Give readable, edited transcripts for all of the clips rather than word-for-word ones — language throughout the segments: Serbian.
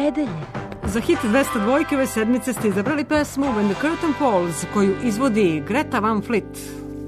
nedelje. Za hit 202 ove sedmice ste izabrali pesmu When the Curtain Falls, koju izvodi Greta Van Fleet.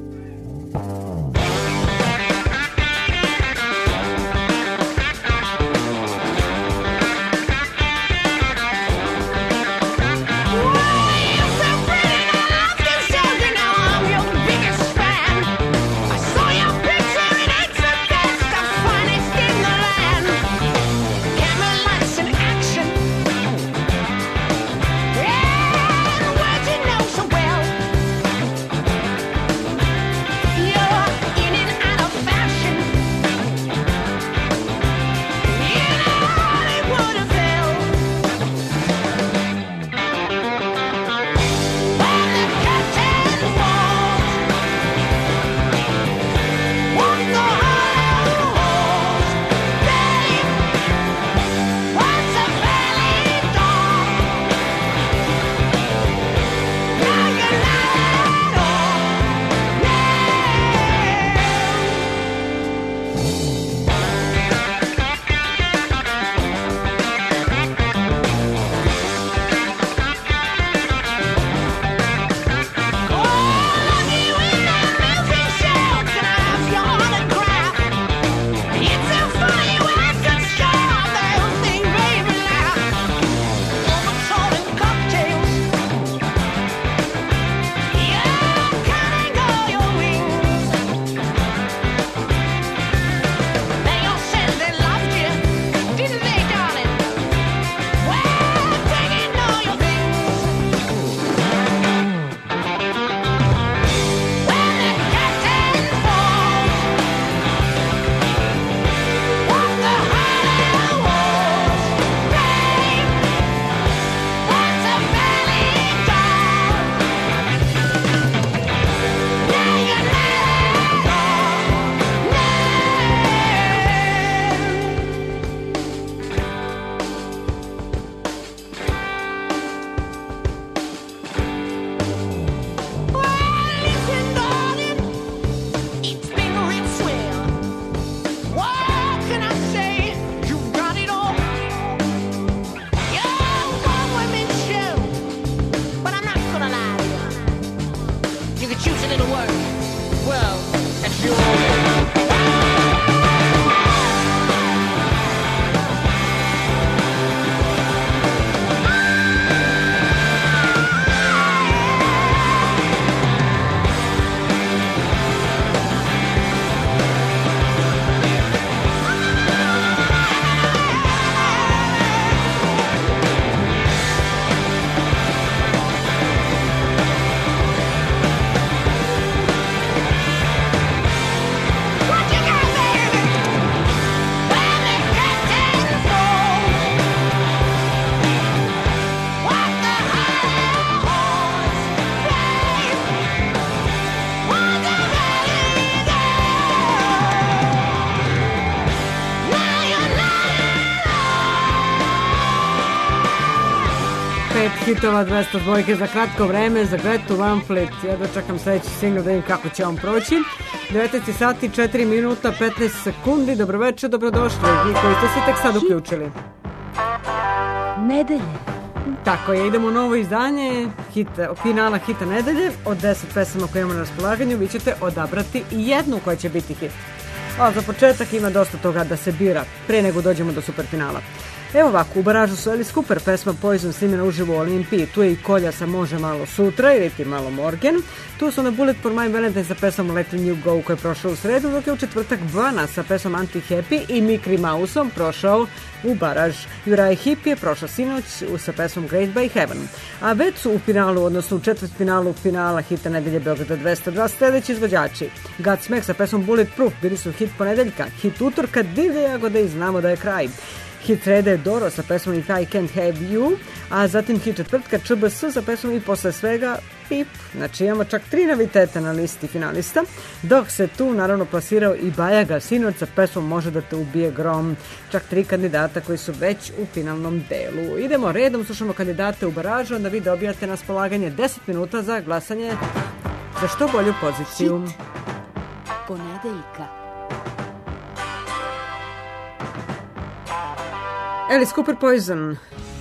Hitova 202 za kratko vreme za Gretu Van Fleet. Ja dočekam sledeći single da vidim kako će on proći. 19 sati, 4 minuta, 15 sekundi. Dobroveče, dobrodošli. Vi koji ste se tek sad uključili. Nedelje. Tako je, idemo u novo izdanje finala hita nedelje. Od 10 pesama koje imamo na raspolaganju vi ćete odabrati jednu koja će biti hit. A za početak ima dosta toga da se bira pre nego dođemo do superfinala. Evo ovako, u baražu su Alice Cooper, pesma Poison snimena uživo u Olimpiji, tu je i Kolja sa Može malo sutra ili ti malo Morgan, tu su na Bullet for My Valentine sa pesmom Letting You Go koja je prošla u sredu, dok je u četvrtak Bana sa pesmom Anti-Happy i Mikri Mausom prošao u baraž. Juraj Hip je prošla sinoć sa pesmom Great by Heaven. A već su u finalu, odnosno u četvrtfinalu finala hita nedelje Beograda 202 sledeći izvođači. Godsmack sa pesmom Bulletproof bili su hit ponedeljka, hit utorka Divlje jagode i Znamo da je kraj. Hit srede Doro sa pesmom If I Can't Have You, a zatim hit četvrtka ČBS sa pesmom I posle svega Pip. Znači imamo čak 3 noviteta na listi finalista, dok se tu naravno plasirao i Bajaga sinoć sa pesmom Može da te ubije grom. Čak 3 kandidata koji su već u finalnom delu. Idemo redom, slušamo kandidate u baražu, onda vi dobijate na spolaganje 10 minuta za glasanje za što bolju poziciju. Hit ponedeljka. Alice Cooper Poison,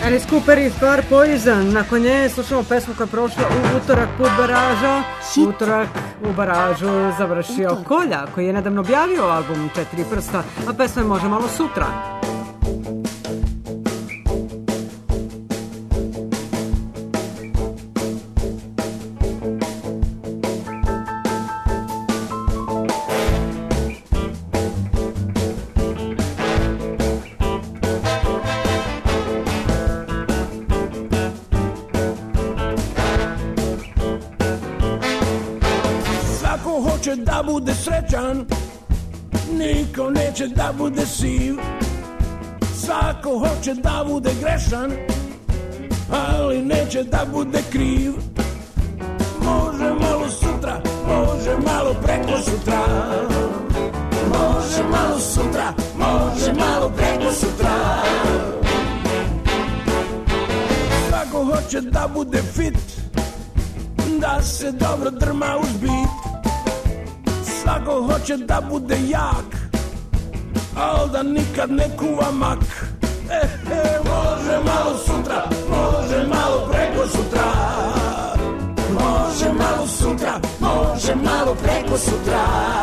Alice Cooper i stvar Poison. Nakon nje slušamo pesmu koja je prošla u utorak put baraža. Utorak u baražu završio Kolja, koji je nedavno objavio album Četiri prsta, a pesma je Može malo sutra. Da bude srećan, niko neće da bude siv. Svako hoće da bude grešan, ali neće da bude kriv. Može malo sutra, može malo preko sutra. Može malo sutra, može malo preko sutra. Svako hoće da bude fit, da se dobro drma uz bit. Svako hoće da bude jak, al da nikad ne kuva mak. Može malo sutra, može malo preko sutra. Može malo sutra, može malo preko sutra.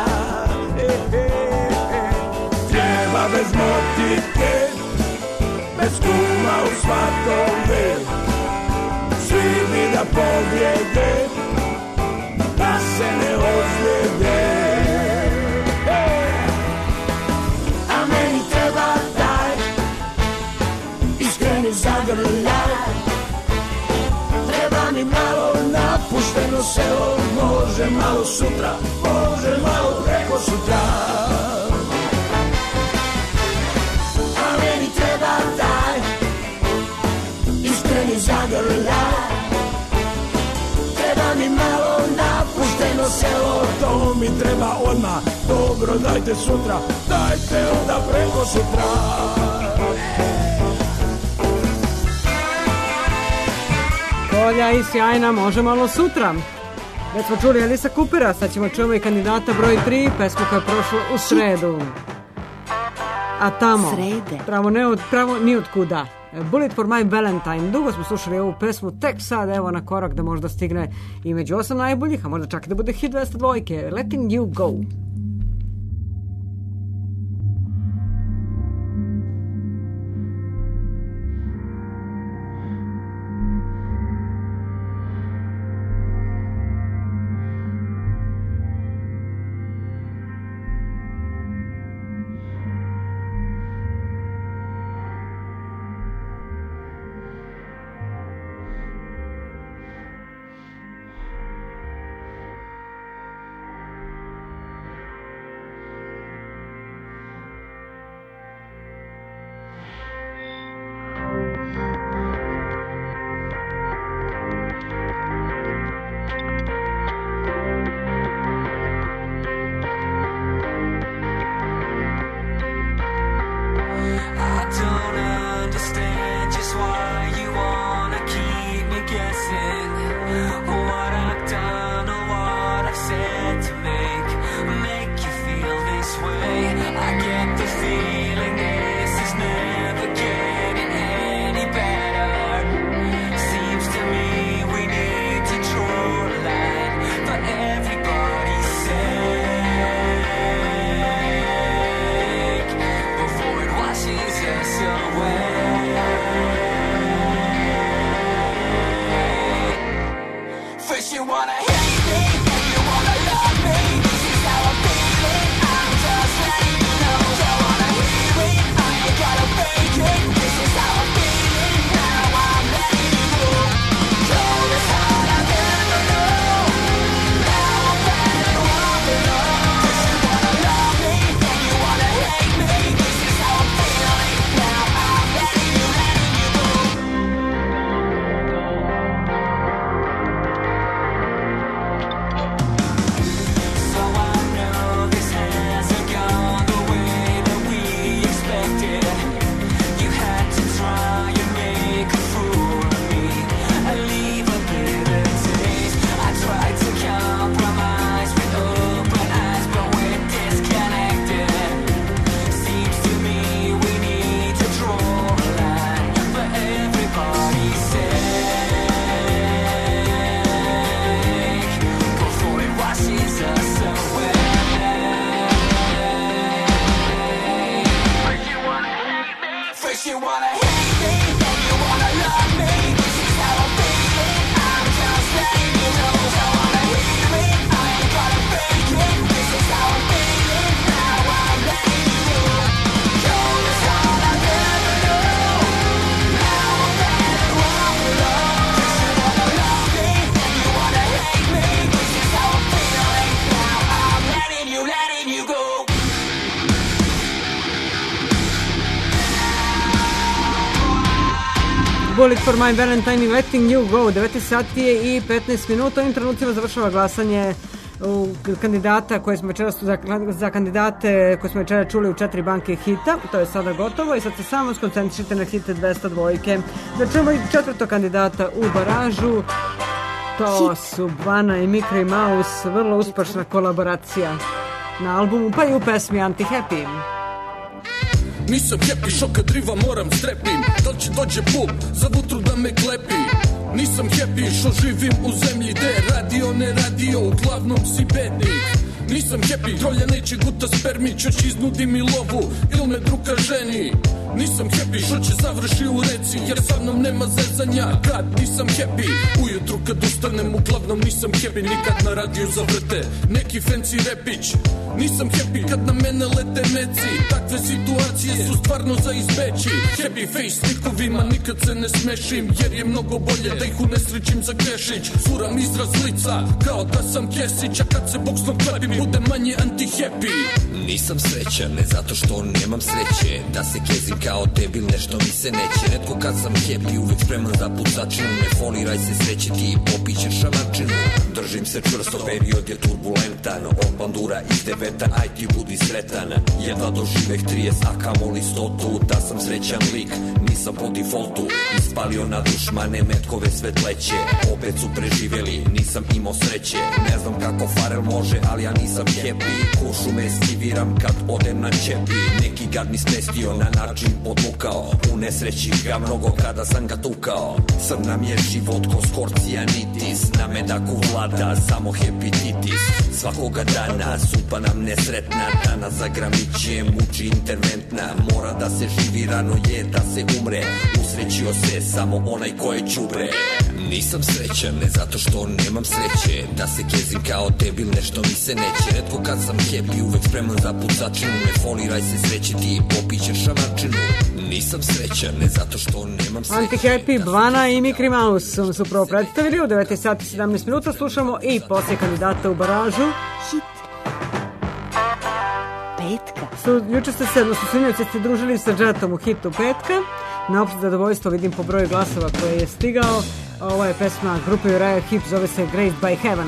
Treba bez motike, bez kuma u svatove. Svi bi da pobjede, da se ne ozljede. Zagrljaj, treba mi malo napušteno selo. Može malo sutra, može malo preko sutra. A meni treba taj iskreni zagrljaj. Treba mi malo napušteno selo. To mi treba odmah, dobro dajte sutra. Dajte onda preko sutra. Kolja i sjajna Može malo sutra. Već smo čuli Alice Coopera, sad ćemo čujemo i kandidata broj 3, pesmu koja je prošla u sredu. A tamo, pravo ni od kuda. Bullet for my Valentine. Dugo smo slušali ovu pesmu, tek sad evo na korak da možda stigne i među 8 najboljih, a možda čak da bude hit 202. Letting you go. Bullet for my Valentine i Letting You Go. 9 sati je i 15 minuta. Ovim trenucima završava glasanje kandidata koje smo večeras za kandidate koje smo večeras čuli u 4 banke hita. To je sada gotovo i sad se samo skoncentrišite na hite 202. Da čujemo i četvrtog kandidata u baražu. To su Bana i Mikri Mouse, vrlo uspešna kolaboracija na albumu pa i u pesmi Anti-Happy. Nisam happy, šoka driva moram strepim. Da li će dođe bub za vutru da me klepi? Nisam happy, što živim u zemlji gde radio ne radio, uglavnom si bednik. Nisam happy, trolja neće guta spermić, hoće iznudi mi lovu ili me druga ženi. Nisam happy, što će završi u reci, jer sa mnom nema zezanja. Kad nisam happy, ujutru kad ustanem, uglavnom nisam happy. Nikad na radiju zavrte neki fancy repić. Nisam happy kad na mene lete meci. Takve situacije su stvarno za izbeći. Happy face slikovima nikad se ne smešim, jer je mnogo bolje da ih unesrećim za kešić. Furam izraz lica kao da sam Kesić, a kad se boksnom klebim budem manje anti-happy. Nisam srećan, ne zato što nemam sreće, da se kezim kao debil, nešto mi se neće. Retko kad sam happy, uvek spreman za pucačinu. Ne foliraj se sreće, ti popićeš šamarčinu. Držim se čvrsto, period je turbulentan. Od bandura iz deveta, aj ti budi sretan. Jedva doživeh 30, a kamoli 100. Da sam srećan lik, nisam po defaultu. Ispalio na dušmane metkove svetleće. Opet su preživjeli, nisam imao sreće. Ne znam kako Farel može, ali ja nisam happy. Kušu me stiviram kad odem na čepi. Neki gad mi smestio, na način podvukao. U nesreći ga mnogo kada sam ga tukao. Sam nam je život ko skorcijanitis. Na medaku vlada samo hepatitis. Svakoga dana supa nam nesretna. Danas za gramiće muči interventna. Mora da se živi, rano je da se umre. Usrećio se samo onaj ko je čubre. Nisam srećan, ne zato što nemam sreće, da se kezim kao debil, nešto mi se neće. Retko kad sam happy, uvek spreman za pucačinu. Ne foliraj se sreće, ti popićeš šamarčinu. Nisam srećan, ne zato što nemam sreće. Anti-Happy, Bana i Mikri Mouse su prvo predstavili. U 9 sati 17 minuta slušamo i poslije kandidata u baražu. Hit petka. Juče ste se, odnosno sinoć ste družili sa Jetom u hitu petka. Na opšte zadovoljstvo vidim po broju glasova koje je stigao. Ovo je pesma grupe Uriah Heep, zove se Graced by Heaven.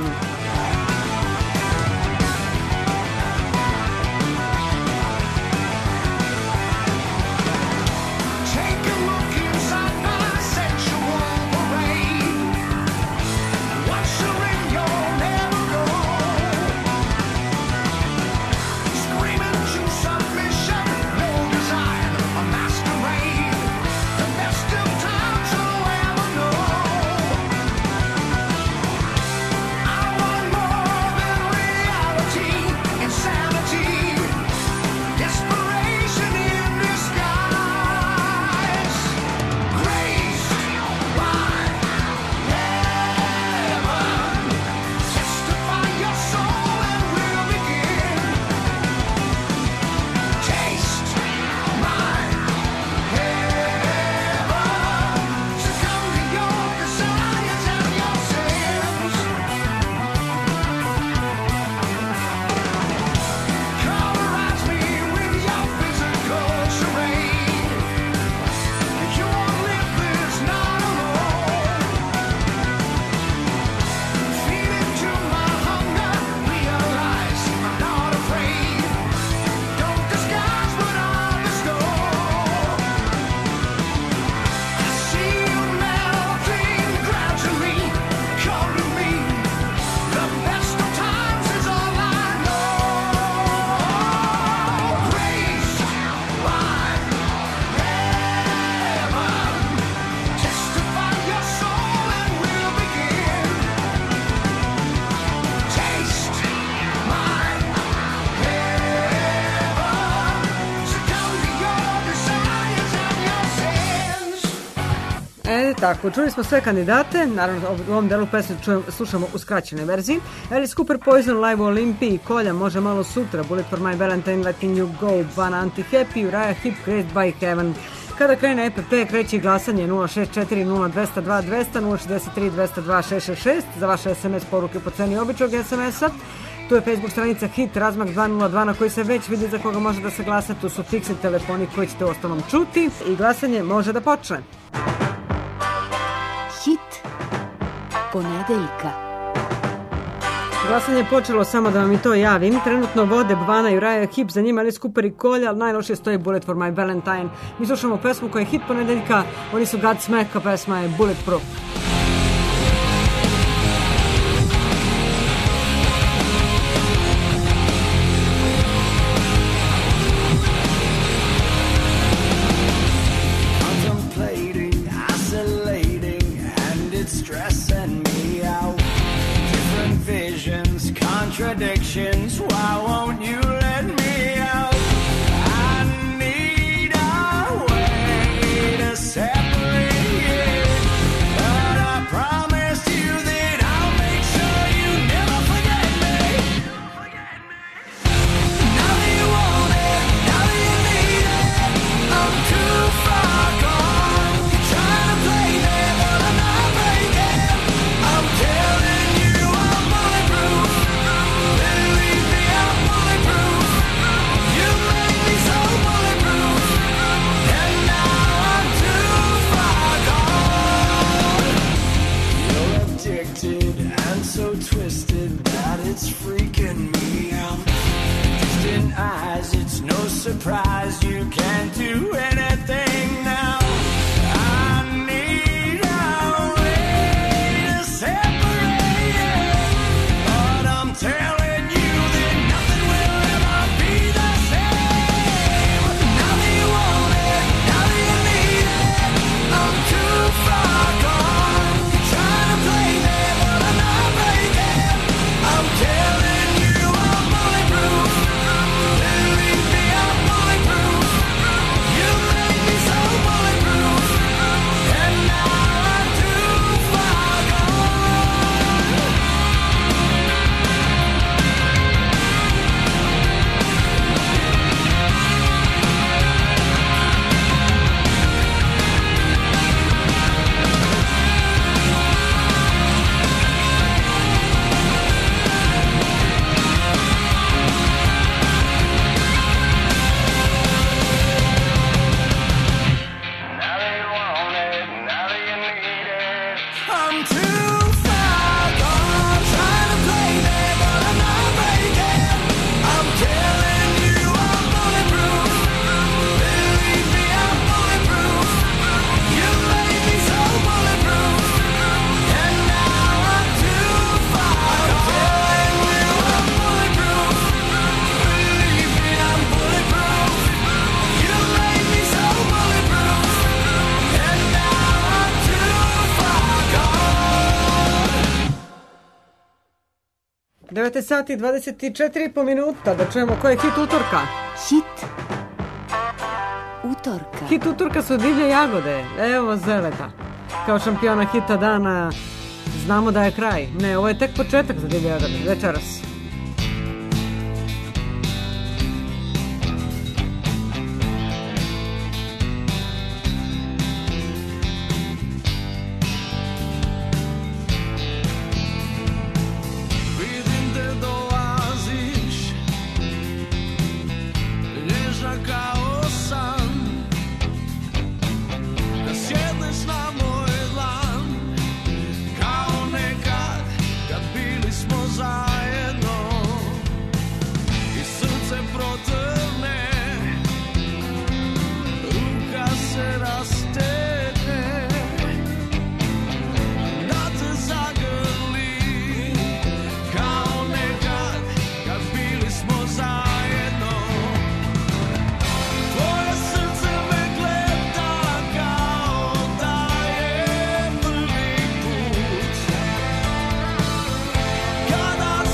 Tako, čuli smo sve kandidate, naravno u ovom delu pesme slušamo u skraćenoj verziji. Alice Cooper, Poison, Live u Olimpiji, Kolja, Može malo sutra, Bullet for my Valentine, Letting You Go, Bana, Anti-Happy, Uriah Heep, Graced by Heaven. Kada krene EPP, kreće glasanje 064 0202 200 063 202 666 za vaše SMS poruke po ceni običnog SMS-a. Tu je Facebook stranica Hit, razmak 202 na koji se već vidi za koga može da se glasa. Tu su fiksni telefoni koji ćete u ostalom čuti i glasanje može da počne. Ponedeljka. Glasanje je počelo, samo da vam i to javim. Trenutno vode Bvana, Juraja, Hip, za njima Alice Cooper i Kolja, ali najlošije stoji Bullet for my Valentine. Mi slušamo pesmu koja je hit ponedeljka, oni su Godsmack, a pesma je Bulletproof. Contradictions, why won't you let me out? I need a way to separate, but I promised you that I'll make sure you never forget me. Now that you want it, now that you need it, I'm too far gone. You're trying to play me, but I'm not breaking. I'm telling you I'm bulletproof. And so twisted that it's freaking me out. Distant eyes, it's no surprise you can't do anything now. I need a way to separate, but I'm telling you that nothing will ever be the same. Now that you want it, now that you need it, I'm too far gone. You're trying to play me, I'm telling you I'm bulletproof. Believe me, I'm bulletproof. You made me so bulletproof, and now I'm too far gone. I'm too far gone, trying to play me, but I'm not breaking. I'm telling you I'm bulletproof. Believe me, I'm bulletproof. You made me so bulletproof, and now I'm too far gone. I'm telling you I'm bulletproof. Believe me, I'm bulletproof. You made me so bulletproof, and now I'm too far gone. 9 sati i 24,5 minuta, da čujemo ko je hit utorka. Hit utorka. Hit utorka su Divlje jagode, evo Zeleta. Kao šampiona hita dana, znamo da je kraj. Ne, ovo je tek početak za Divlje jagode, večeras. Vidim te dolaziš, nježna kao san, da sjedneš na moj dlan, kao nekad kad bili smo zajedno, i srce protrne, ruka se rastegne, da te zagrli, kao nekad kad bili smo zajedno. Tvoje srce me gleda kao da je prvi put, kada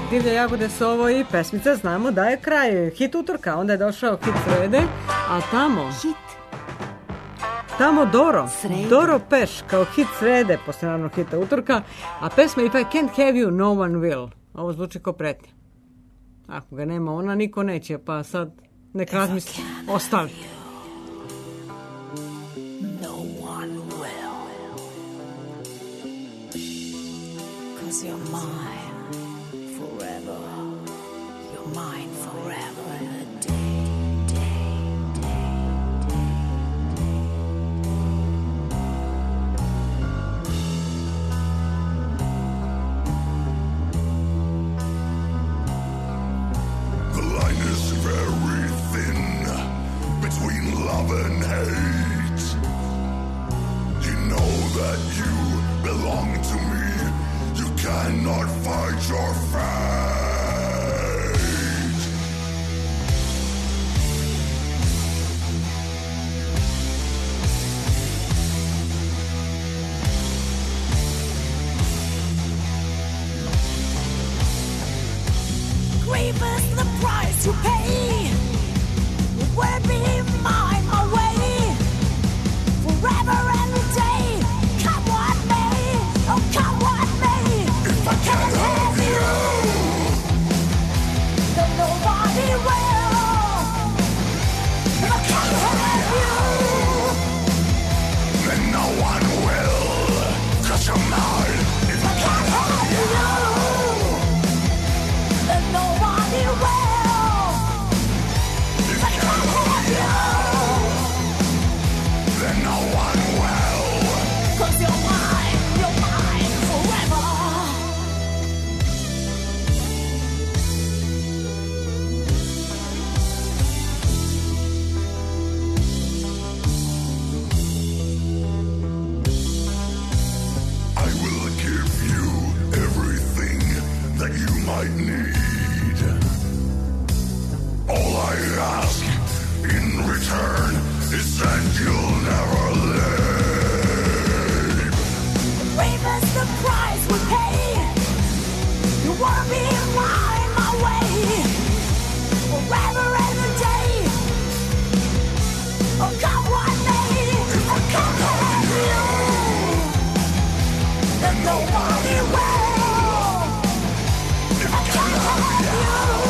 Divlje jagode su ovo i pesmica, znamo da je kraj hit utorka, onda je došao hit srede, a tamo Doro Peš kao hit srede, posle naravno hita utorka, a pesma If I Can't Have You, No One Will. Ovo zvuči kao pretnja. Ako ga nema ona, niko neće, pa sad nek razmisli, ostali. No one will. 'Cause you're mine forever. You're mine forever and a day. The line is very thin between love and hate. You know that you belong to me. You cannot fight your fate. Grief is the price you pay. You will be mine, my way, forever and a day. Come what may, oh come what may. If I can't have you, then nobody will. If I can't have you, then no one will. 'Cause you're mine. If I can't have you, then nobody will. if I can't have you, then no one will. 'Cause you're mine forever. I will give you everything that you might need. All I ask in return is that you'll never leave. Grief is the price we pay. You wanna be mine, my way, forever and a day. Oh, come what may. If I can't have you, Then nobody will. if I can't have you,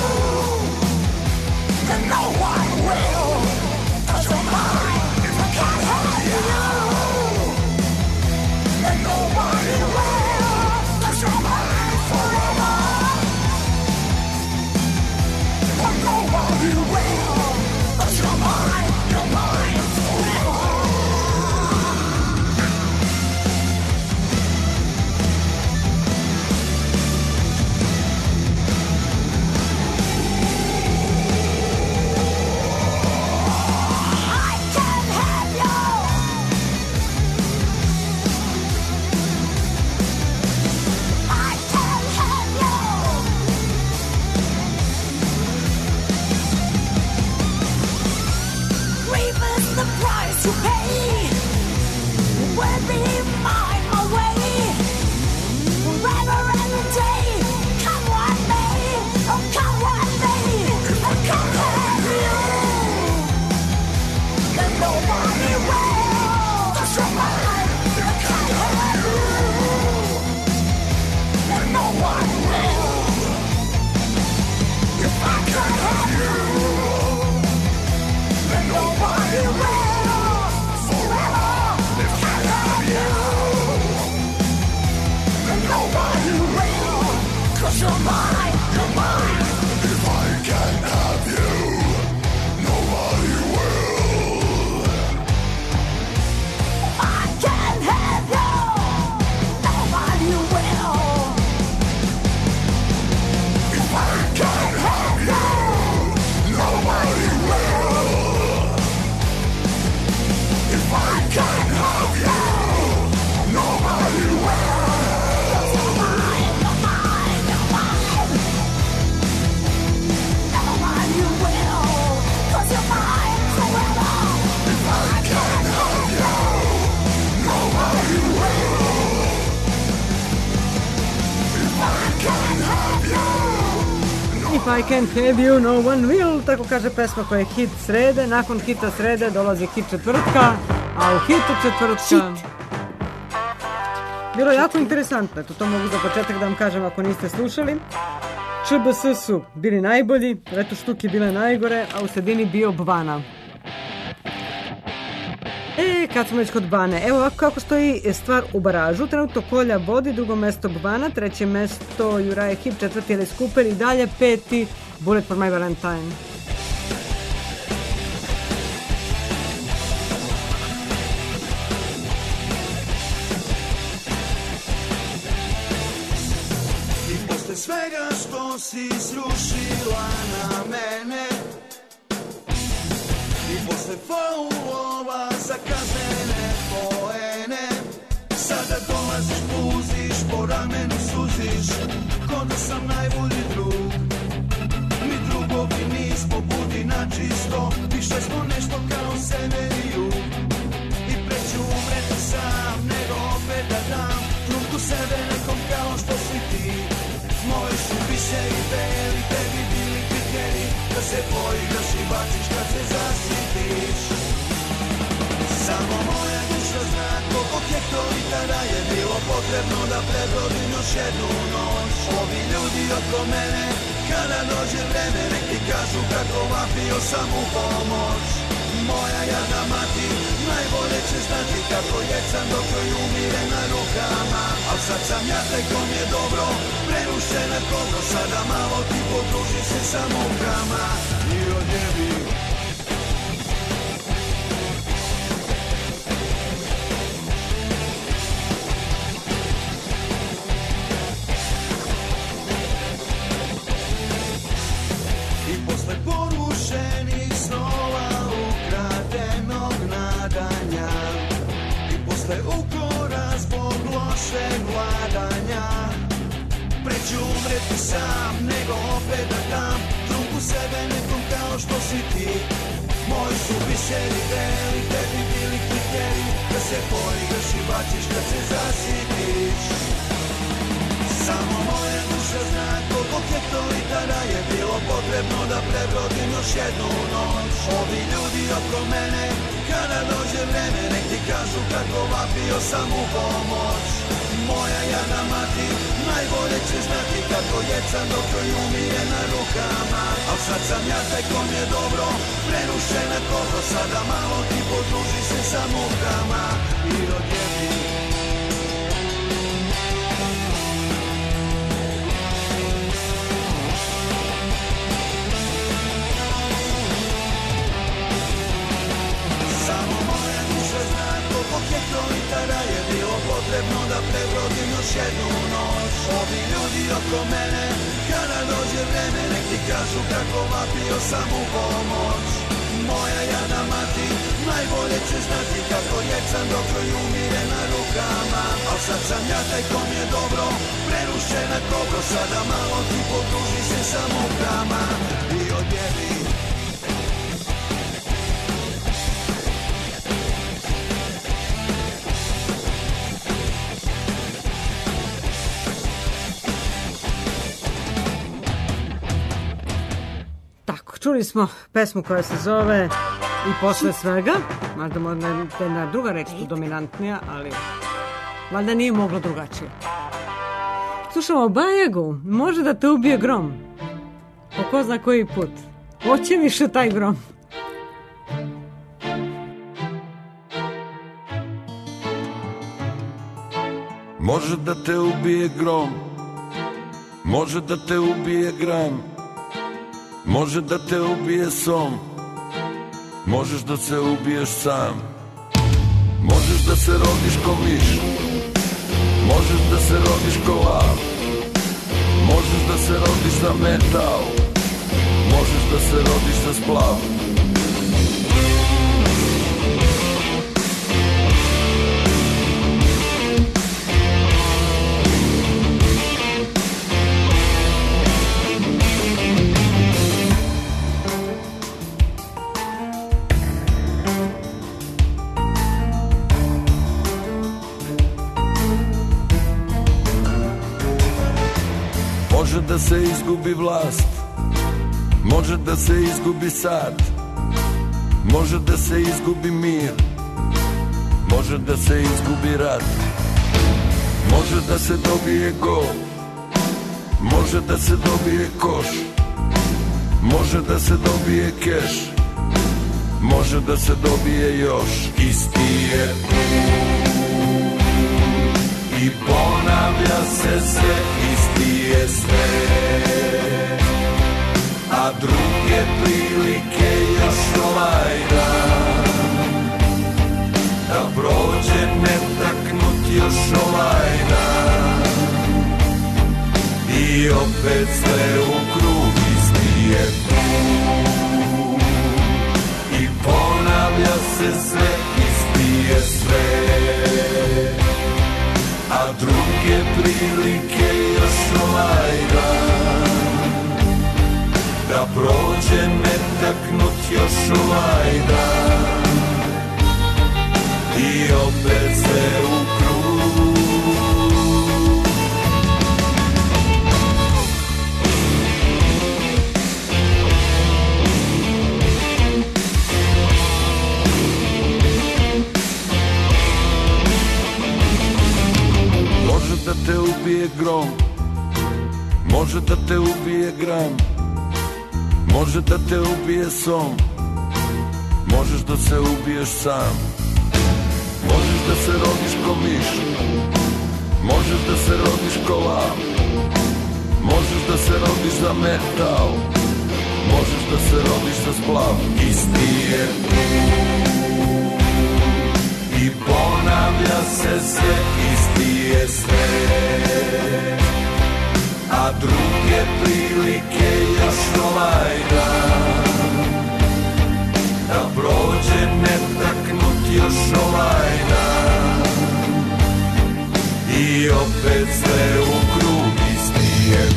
Then no one will. 'Cause you're mine. if I can't have you, Then nobody will. 'Cause you're mine forever. then nobody will. 'Cause you're mine forever. I can't have you. I can't have you. Grief is the price you pay. You will be mine, my way, forever and a day. Come what may, oh come what may. If I can't have you, then nobody will. 'Cause you're mine. If I can't have you, then no one will. If I can't have you, then nobody will. Forever. If I can't have you, then nobody will. 'Cause you're mine. If I can't have you, nobody will. I can't have you. Nobody will. If I can't have you, nobody will. If I can't have you, nobody will. You're mine. I can't have you, no one will, tako kaže pesma koja je hit srede. Nakon hita srede dolazi hit četvrtka, a u hitu četvrtka bilo je jako interesantno. Eto, to mogu za početak da vam kažem ako niste slušali. ČBS su bili najbolji, Reto Štuke bile najgore, a u sredini bio Bvana. Kad smo već kod Bane, evo ovako kako stoji stvar u baražu. Trenutno Kolja vodi, drugo mesto Bvana, treće mesto Uriah Heep, četvrti Alice Cooper i dalje peti Bullet for my Valentine. I posle svega što si srušila na mene, i posle faulova za kaznene poene, sada dolaziš, puziš, po ramenu suziš, ko da sam najbolji drug. Mi drugovi nismo, budi na čisto, više smo nešto kao sever i jug. I preću umreti sam, nego opet da dam trunku sebe nekom kao što si ti. Moji su biseri beli, tebi bili kriteriji, da se poigraš i baciš kad se zasitiš. Samo moja duša zna koliko hektolitara je bilo potrebno da prebrodim još jednu noć. Ovi ljudi oko mene, kada dođe vreme, nek ti kažu kako vapio sam u pomoć. Moja jadna mati najbolje će znati kako jecam dok joj umire na rukama. Al sad sam ja taj kom je dobro, prerušena koliko sada malo ti podruži se sa mukama. I odjebi. I posle porušenih snova, ukradenog nadanja, i posle ukora zbog lošeg vladanja, preću umreti sam, nego opet da dam trunku sebe nekom kao što si ti. Moji su biseri beli, tebi bili kriteriji, da se poigraš i baciš kad se zasitiš. Samo moja duša zna koliko hektolitara je bilo potrebno da prebrodim još jednu noć. Ovi ljudi oko mene, kada dođe vreme, nek ti kažu kako vapio sam u pomoć. Moja jadna mati najbolje će znati kako jecam dok joj umire na rukama. Al sad sam ja taj kom je dobro, prerušena koliko sada malo ti podruži se sa mukama. I odjebi. Samo moja duša zna koliko hektolitara je bilo potrebno da prebrodim još jednu noć. Ovi ljudi oko mene, kada dođe vreme, nek ti kažu kako vapio sam u pomoć. Moja jadna mati najbolje će znati kako jecam dok joj umire na rukama. Al sad sam ja taj kom je dobro, prerušena koliko sada malo ti podruži se sa mukama. I odjebi. Čuli smo pesmu koja se zove I posle svega, možda jedna druga reč tu dominantnija, ali valjda nije moglo drugačije. Slušamo Bajagu, može da te ubije grom, po ko zna koji put, hoće više taj grom. Može da te ubije grom, može da te ubije gram, može da te ubije som, možeš da se ubiješ sam. Možeš da se rodiš ko miš, možeš da se rodiš ko lav, možeš da se rodiš za metal, možeš da se rodiš za splav. da se izgubi vlast, može da se izgubi sad, može da se izgubi mir, može da se izgubi rat, može da se dobije gol, može da se dobije koš, može da se dobije keš, može da se dobije još. Isti je i ponavlja se sve, isti je sve, a druge prilike još ovaj dan, da prođe netaknut još ovaj dan, i opet sve u krug. Isti je i ponavlja se sve, isti je sve, a druge prilike još ovaj dan, da prođe netaknut još ovaj dan, i opet sve u krug. Može da te ubije grom, može da te ubije gram, može da te ubije som, možeš da se ubiješ sam, možeš da se rodiš ko miš, možeš da se rodiš ko lav, možeš da se rodiš za metal, možeš da se rodiš za splav. Isti je i ponavlja se sve, isti je sve, a druge prilike još ovaj dan, da prođe netaknut još ovaj dan, i opet sve u krug. Isti je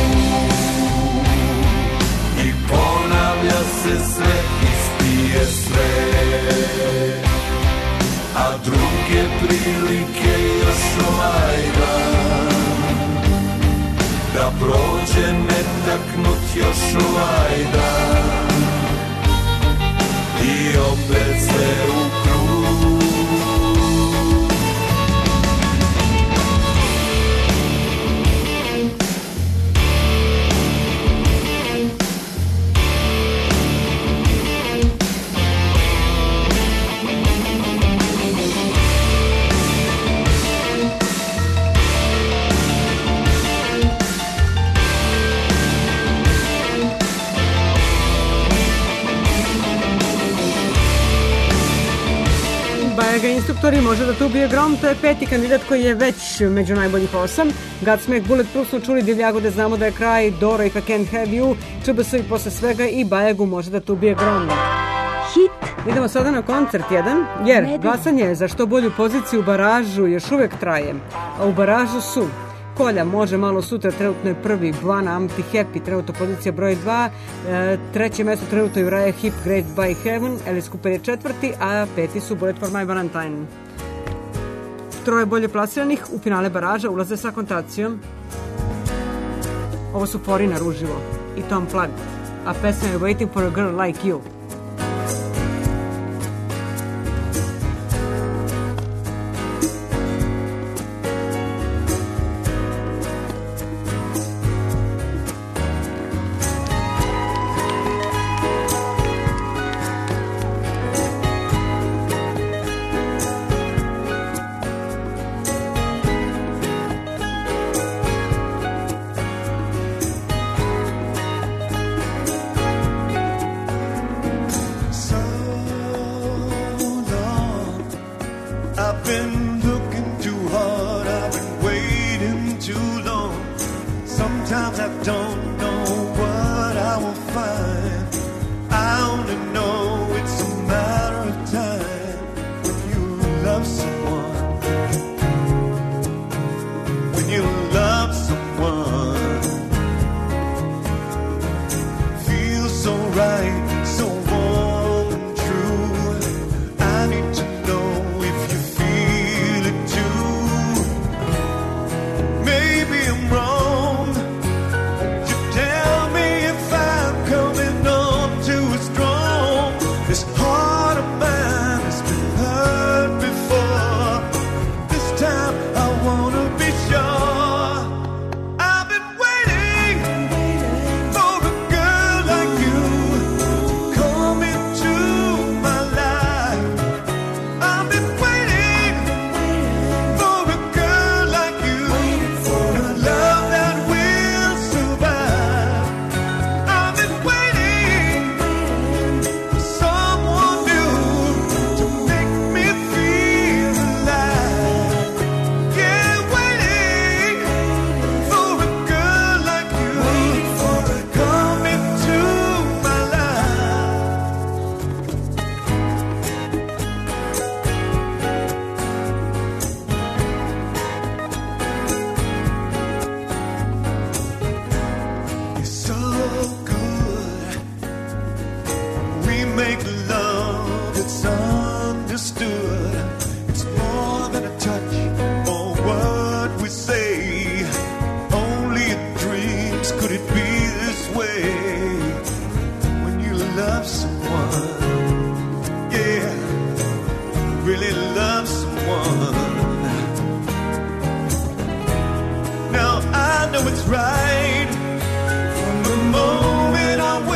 i ponavlja se sve, isti je sve, a druge prilike još ovaj dan, da prođe netaknut još ovaj dan, i opet sve u krug. Bajaga instruktori, može da te ubije grom, to je 5. kandidat koji je već među najboljih 8. Godsmack, Bulletproof smo čuli, Divljagode, znamo da je kraj, Doro i I Can't Have You, ČBS i posle svega, i Bajagu može da te ubije grom. Hit. Idemo sada na koncert jedan, jer glasanje za što bolju poziciju u baražu još uvek traje. A u baražu su Kolja, može malo sutra, trenutno je prvi, Bwana, Amti Happy, trenutno pozicija broj 2, treće mesto trenutno je Uriah Heep, Great by Heaven, Alice Cooper je četvrti, a peti su Bullet for My Valentine. Troje bolje plasiranih u finale baraža ulaze sa kontacijom. Ovo su Foreigner uživo i Tom Plugged, a pesma je Waiting for a Girl Like You.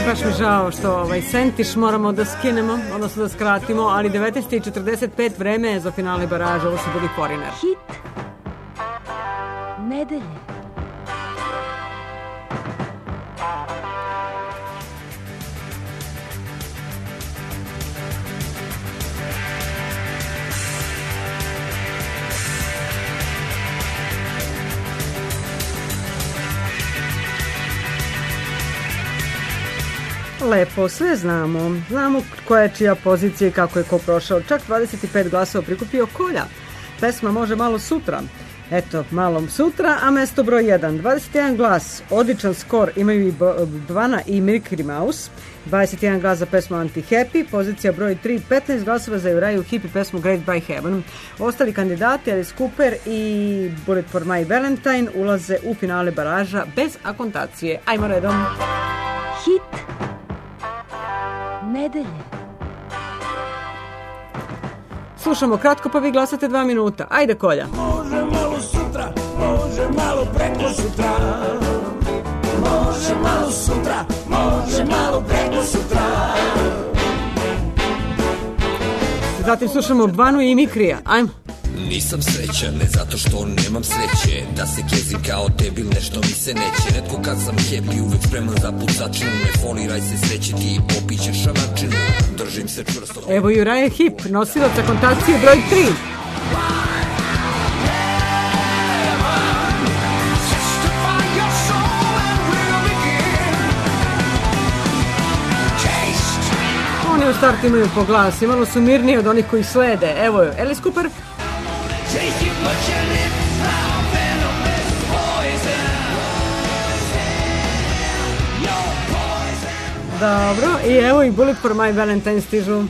baš mi žao što sentiš moramo da skinemo, odnosno da skratimo, ali 19:45 vreme je za finale baraža, ovo su bili Foreigner. Hit nedelje. Lepo, sve znamo. Znamo koja je čija pozicija i kako je ko prošao. Čak 25 glasova prikupio Kolja. Pesma Može malo sutra. Eto, malo sutra, a mesto broj 1. 21 glas, odličan skor imaju i Bvana i Mickey Mouse. 21 glas za pesmu Anti-Happy, pozicija broj 3, 15 glasova za Uriah Heep i pesmu Great by Heaven. Ostali kandidati, Alice Cooper i Bullet for My Valentine, ulaze u finale baraža bez akontacije. Ajmo redom. Hit nedelje. Slušamo kratko pa vi glasate 2 minuta. Ajde Kolja. Može malo sutra, može malo preko sutra. Može malo sutra, može malo preko sutra. Zatim slušamo Bvanu i Mikrija. Ajmo. Nisam srećan, ne zato što nemam sreće. Da se kezim kao debil, nešto mi se neće. Netko kad sam happy, uvek spreman za pucačinu. Ne foliraj se sreće, ti popićeš šamačinu. Držim se čvrsto. Evo i Uriah Heep, nosilac akontacije broj 3. Oni u startu imaju po glas, malo su mirniji od onih koji slede. Evo je, Alice Cooper. Dobro, i evo i Bullet for My Valentine stižu.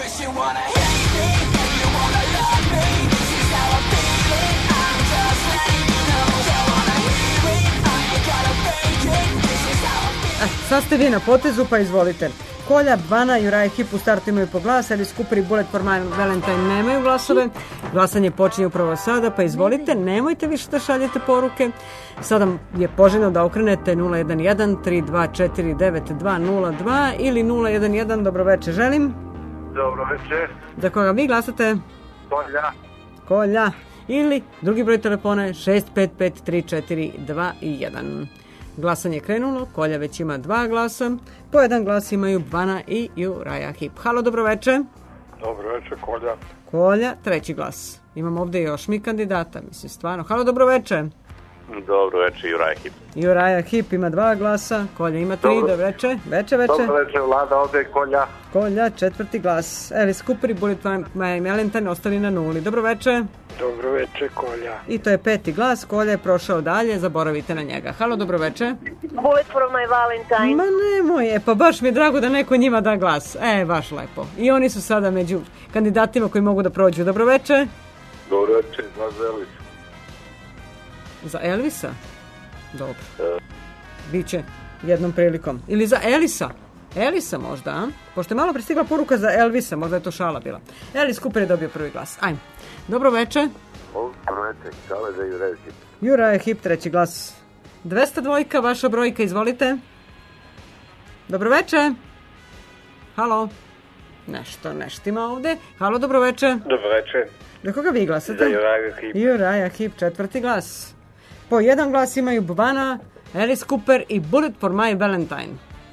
Sad ste vi na potezu, pa izvolite. Kolja, Bvana i Uriah Heep u startu imaju po glas, Alice Cooper i Bullet for My Valentine nemaju glasove. Glasanje počinje upravo sada, pa izvolite, nemojte više da šaljete poruke. Sada je poželjno da okrenete 011 324 9202 ili 011 dobroveče želim. Dobroveče. Za koga vi glasate? Kolja. Kolja. Ili drugi broj telefona je 655 3421. Glasanje je krenulo, Kolja već ima 2 glasa, po 1 glas imaju Bvana i Uriah Heep. Halo, dobroveče. Dobroveče, Kolja. Kolja, 3. glas. Imam ovde još mi kandidata, mislim stvarno. Halo, dobroveče. Dobroveče, Uriah Heep. Uriah Heep ima 2 glasa, Kolja ima 3, dobroveče. Veče. Dobroveče, Vlada, ovde je Kolja. Kolja, 4. glas. Alice Cooper i Bullet for My Valentine ostali na 0. Dobroveče. Dobroveče, Kolja. I to je 5. glas, Kolja je prošao dalje, zaboravite na njega. Halo, dobroveče. Bullet for My Valentine. Ma nemoj, pa baš mi je drago da neko njima da glas. Baš lepo. I oni su sada među kandidatima koji mogu da prođu. Dobroveče. Dobroveče, glas za Elvisa. Za Elvisa? Dobro. Biće jednom prilikom. Ili za Elisa. Elisa možda, a? Pošto je malo pristigla poruka za Elvisa, možda je to šala bila. Alice Cooper je dobio prvi glas. Ajmo. Dobroveče. Dobroveče, šale za Uriah Heep. Uriah Heep, 3. glas. 202, vaša brojka, izvolite. Dobroveče. Halo. Nešto ima ovde. Halo, dobroveče. Dobroveče. Za koga vi glasate? Za Uriah Heep. Uriah Heep, 4. glas. Po 1 glas imaju Bvana, Alice Cooper i Bullet for My Valentine.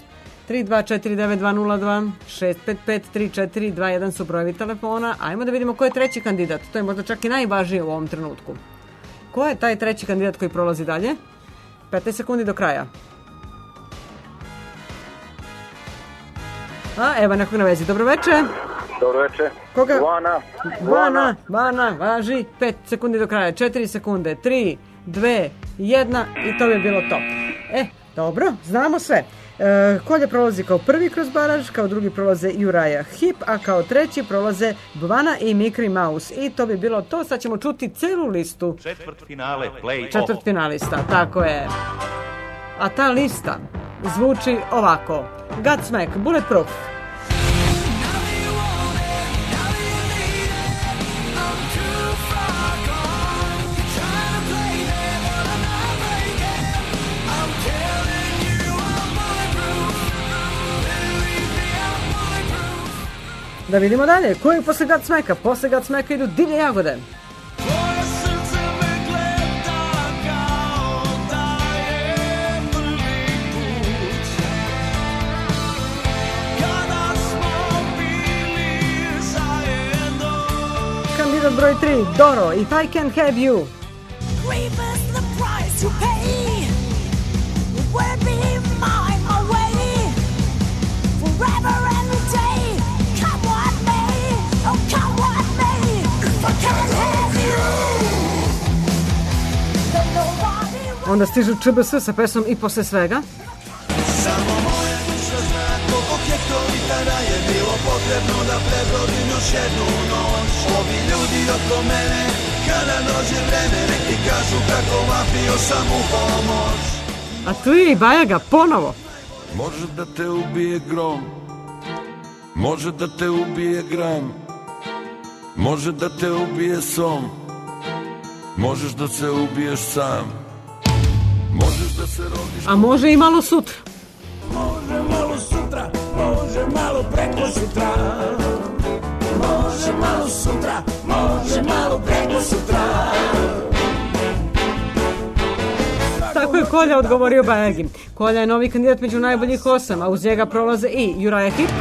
3249202 655 3421 su brojevi telefona. Ajmo da vidimo ko je 3. kandidat. To je možda čak i najvažnije u ovom trenutku. Ko je taj 3. kandidat koji prolazi dalje? 15 sekundi do kraja. Evo nekog na vezi. Dobroveče. Dobroveče. Koga? Bvana. Važi. 5 sekundi do kraja. 4 sekunde. 3, 2, 1 i to je bilo to. Dobro, znamo sve. Kolja prolazi kao prvi kroz baraž, kao drugi prolaze Uriah Heep, a kao treći prolaze Bvana i Mickey Mouse. I to bi bilo to, sad ćemo čuti celu listu. Četvrtfinale, play-off. Četvrtfinalista, tako je. A ta lista zvuči ovako. Godsmack, Bulletproof. Da vidimo dalje. Ko je posle Godsmacka? Posle Godsmacka idu Divlje jagode. Kandidat broj 3, Doro, If I Can't Have You. Onda stižu ČBS sa pesmom I posle svega. Samo moja duša zna koliko hektolitara je bilo potrebno da prebrodim još jednu noć. Ovi ljudi oko mene, kada dođe vreme, nek ti kažu kako vapio sam u pomoć. A tu je i Bajaga ponovo. Može da te ubije grom, može da te ubije gram, može da te ubije som, možeš da se ubiješ sam. Možeš da se rodiš. A može i malo sutra. Može malo sutra, može malo preko sutra. Može malo sutra, može malo preko sutra. Tako je Kolja odgovorio Bajagi. Kolja je novi kandidat među najboljih 8, a uz njega prolaze i Uriah Heep,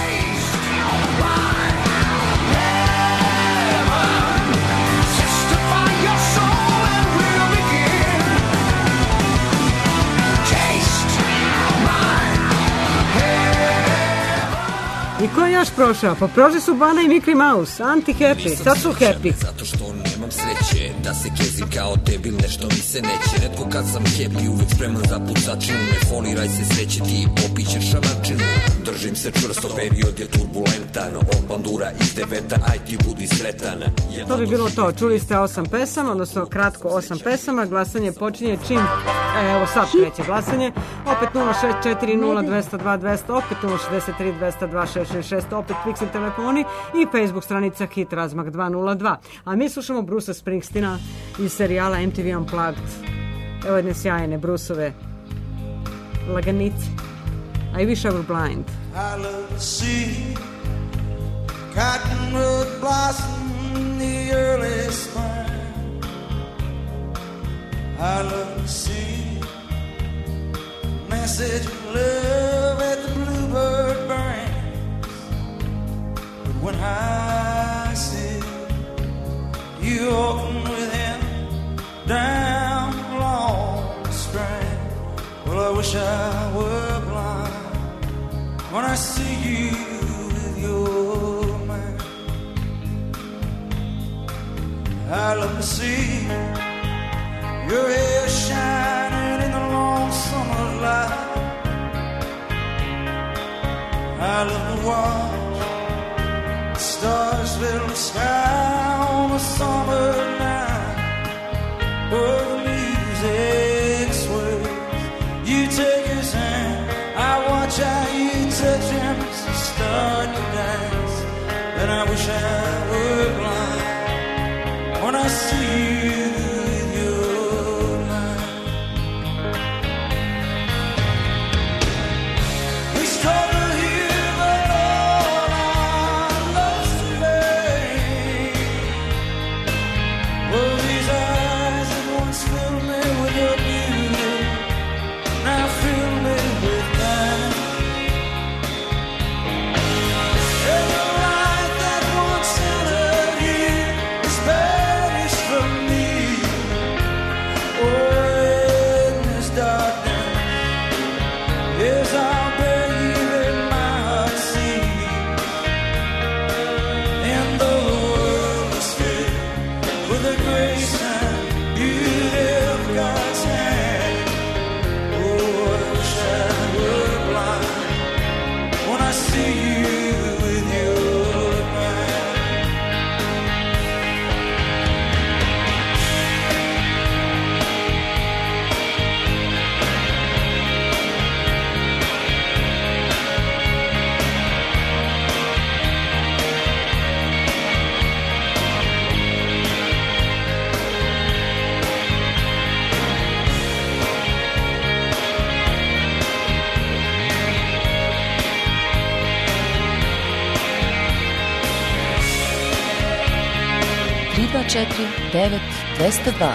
i ko je još prošao? Pa prošli su Bana i Mikri Mouse, anti-happy, sad su happy. Zato što nemam sreće, da se kezim kao debil, nešto mi se neće. Retko kad sam happy, uvek spreman za pucačinu. Ne foliraj se, sreće ti popićeš šamarčinu. Držim se čvrsto, period je turbulentan. Od bandura iz deveta, aj ti budi sretan. To bi bilo to, čuli ste 8 pesama, odnosno kratko 8 pesama. Glasanje počinje čim, evo sad kreće glasanje. Opet 0640202, opet 063202666, opet Pixel telefoni i Facebook stranica Hit Razmak 202. A mi slušamo Bruce'a Springsteena iz serijala MTV Unplugged. Evo jedne sjajne Bruce'ove laganice. I wish I were blind. I love to see cottonwood blossom in the early spring. I love to see message of love at the bluebird brings. But when I see you walking with him down along the string, well, I wish I were blind when I see you with your man. I love to see your hair shining in the long summer light. I love to watch the stars fill the sky on a summer night. Oh, the music sways, you take his hand, I watch how you touch him, start to dance. And I wish I were blind when I see you with your light. We struggle here, but all our love's today. Oh, these eyes that once filled me with your beauty now fill me with pain. Every light that once entered here is banished from me. Oh, in this darkness, yes, I'll bear you in my heart, see. And the world is filled with the grace and beauty of God's hand. Oh, I wish I were blind when I see you with your man. 044 9 202.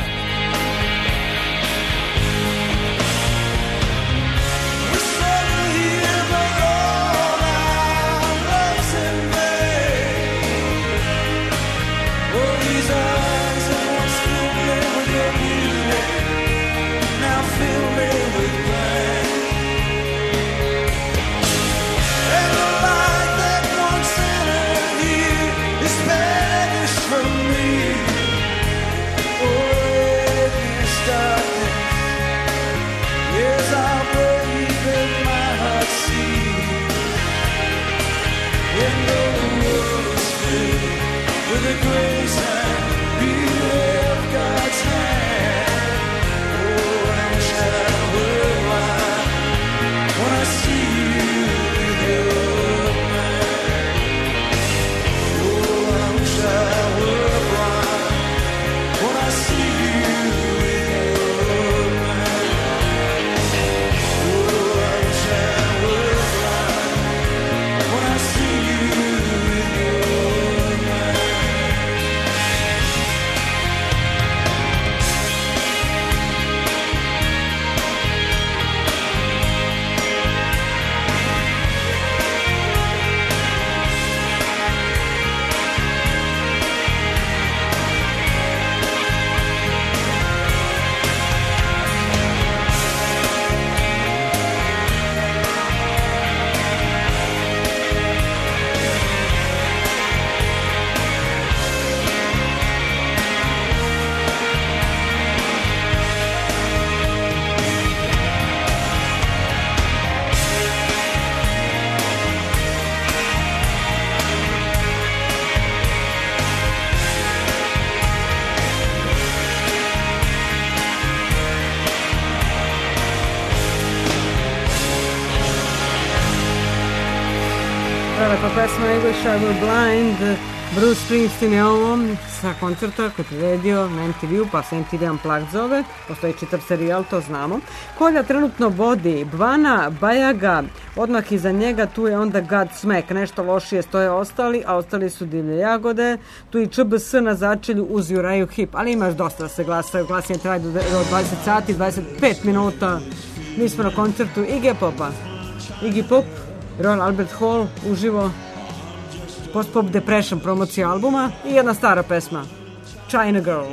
Prelepa pesma English I Will Blind. Bruce Springsteen je ovo sa koncerta koji je priredio na MTV-u, pa se MTV Unplugged zove, postoji čitav serijal, to znamo. Kolja trenutno vodi Bvana, Bajaga, odmah iza njega tu je onda Godsmack, nešto lošije stoje ostali, a ostali su Divlje jagode, tu i ČBS na začelju uz Juraju Hip, ali imaš dosta da se glasaju, glasanje traje do 20 sati, 25 minuta, mi smo na koncertu Iggy Popa, Iggy Pop, Royal Albert Hall, uživo, Post-Pop Depression promocija albuma i jedna stara pesma, China Girl.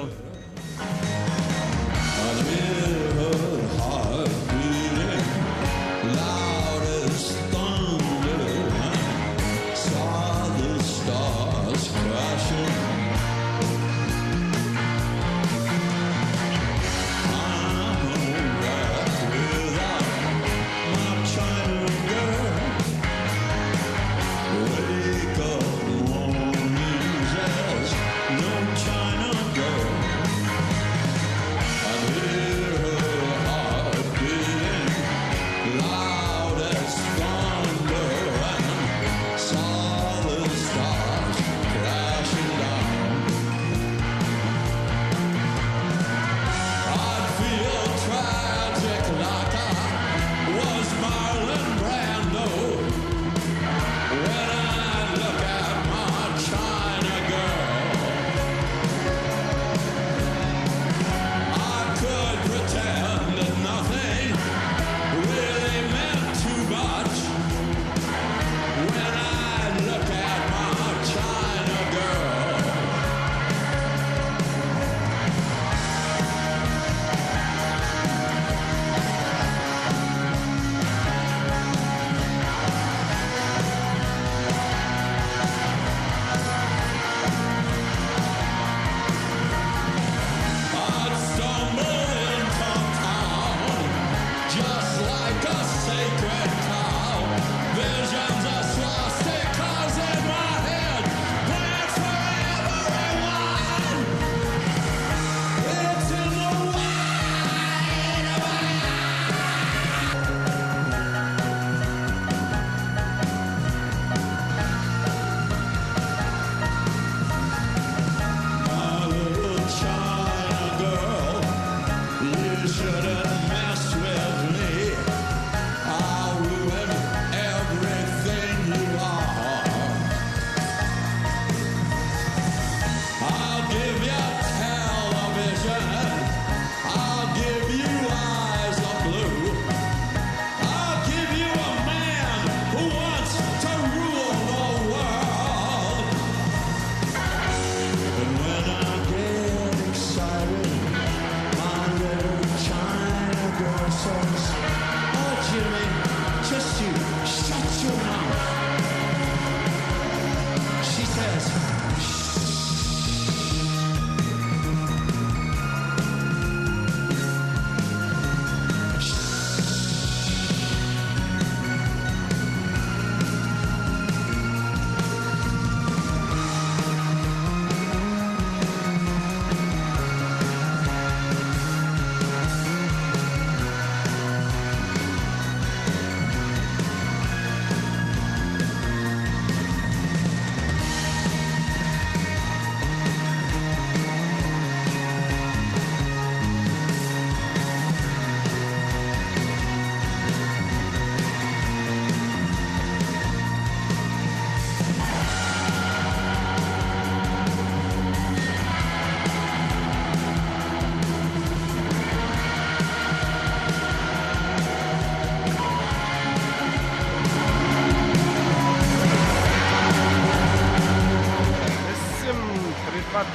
China girl.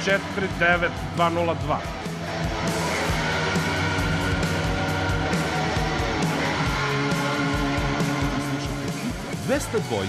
202. Slušajte Hit 202.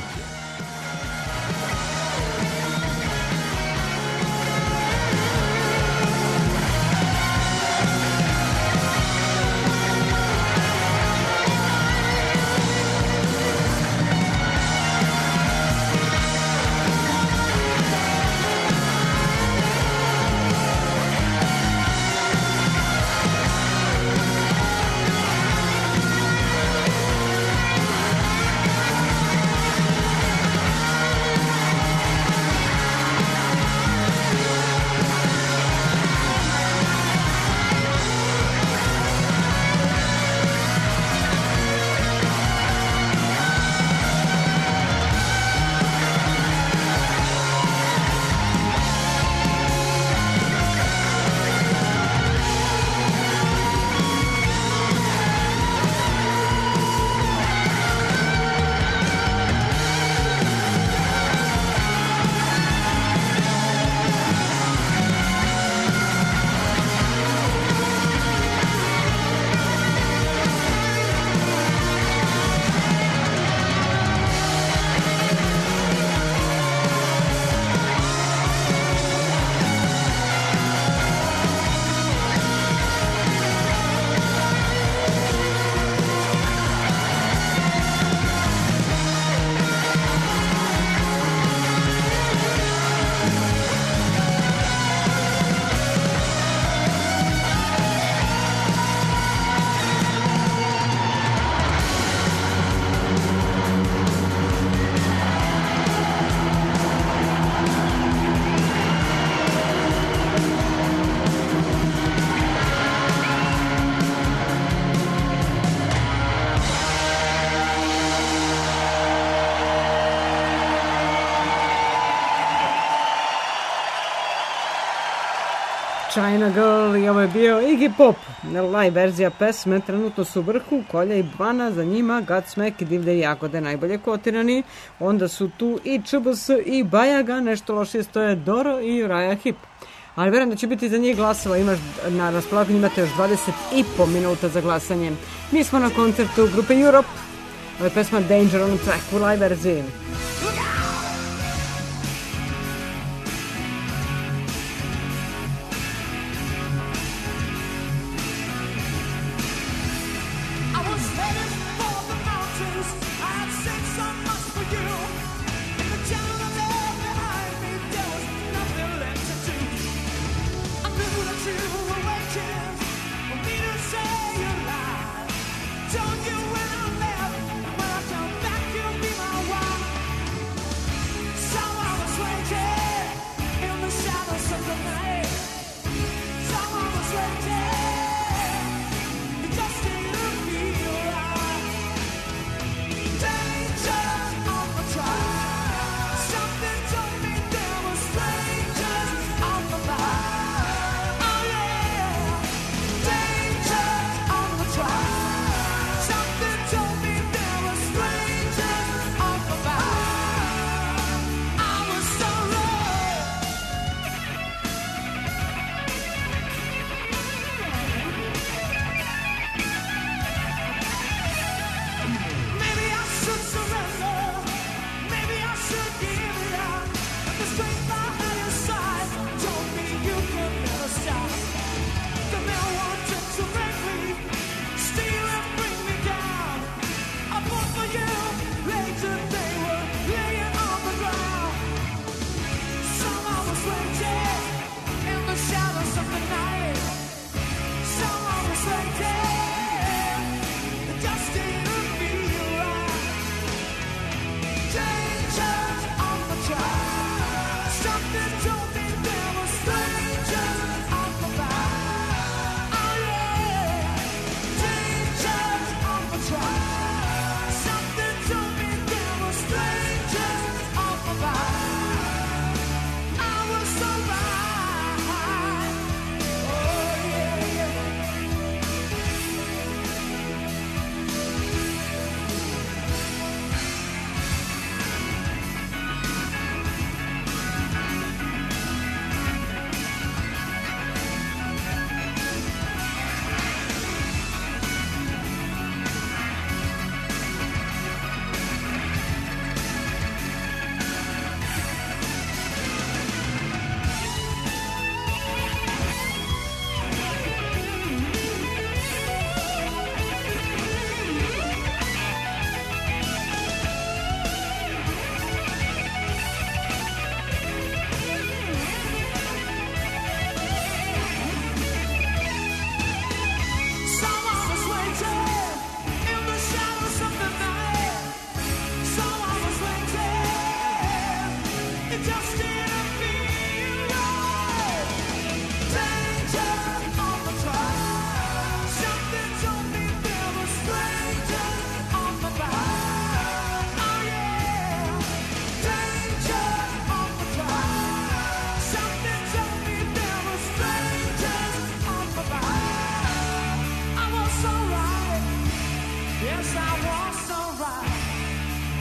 China Girl i ovo je bio Iggy Pop. Live verzija pesme trenutno su u vrhu Kolja i Bana, za njima Godsmack i Divlje jagode najbolje kotirani. Onda su tu i ČBS i Bajaga, nešto lošije stoje Doro i Uriah Heep. Ali verujem da će biti za njih glasova, imaš na raspolaganju, imate još 20,5 minuta za glasanje. Mi smo na koncertu grupe Europe, ovo je pesma Danger on track u live verziji. Don't you when I left, when I come back, you'll be my wife.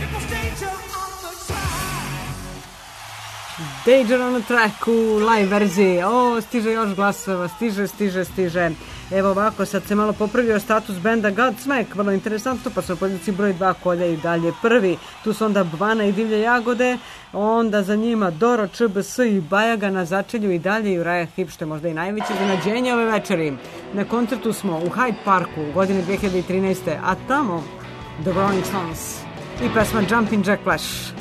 Danger on the track u live verziji. O, stiže još glasova, stiže. Evo ovako, sad se malo popravio status benda Godsmack, vrlo interesantno, pa su na poziciji broj 2 Kolja i dalje prvi. Tu su onda Bvana i Divlje jagode, onda za njima Doro, ČBS i Bajaga na začelju i dalje i Uriah Heep, što je možda i najveće iznenađenje ove večeri. Na koncertu smo u Hyde Parku u godini 2013. A tamo The Rolling Stones i pesma Jumpin' Jack Flash.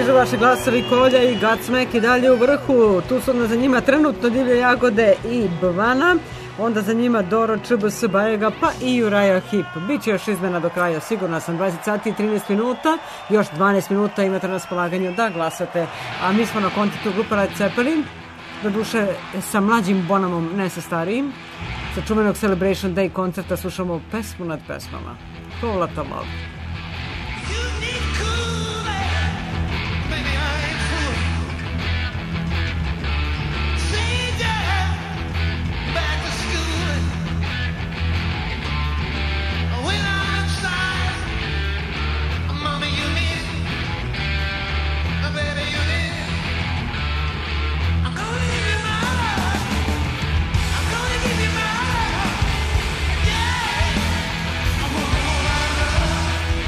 stižu vaše glasovi. Kolja i Godsmack i dalje u vrhu. Tu su za njima trenutno Divlje jagode i Bvana. Onda za njima Doro, ČBS, Bajega, pa i Uriah Heep. Biće još izmena do kraja, sigurno sam. 20 sati i 13 minuta, još 12 minuta imate na raspolaganju da glasate. A mi smo na kontaktu grupa Led Zeppelin, doduše sa mlađim Bonhamom, ne sa starijim. Sa čuvenog Celebration Day koncerta slušamo pesmu nad pesmama. Whole Lotta Love. Yeah, I'm gonna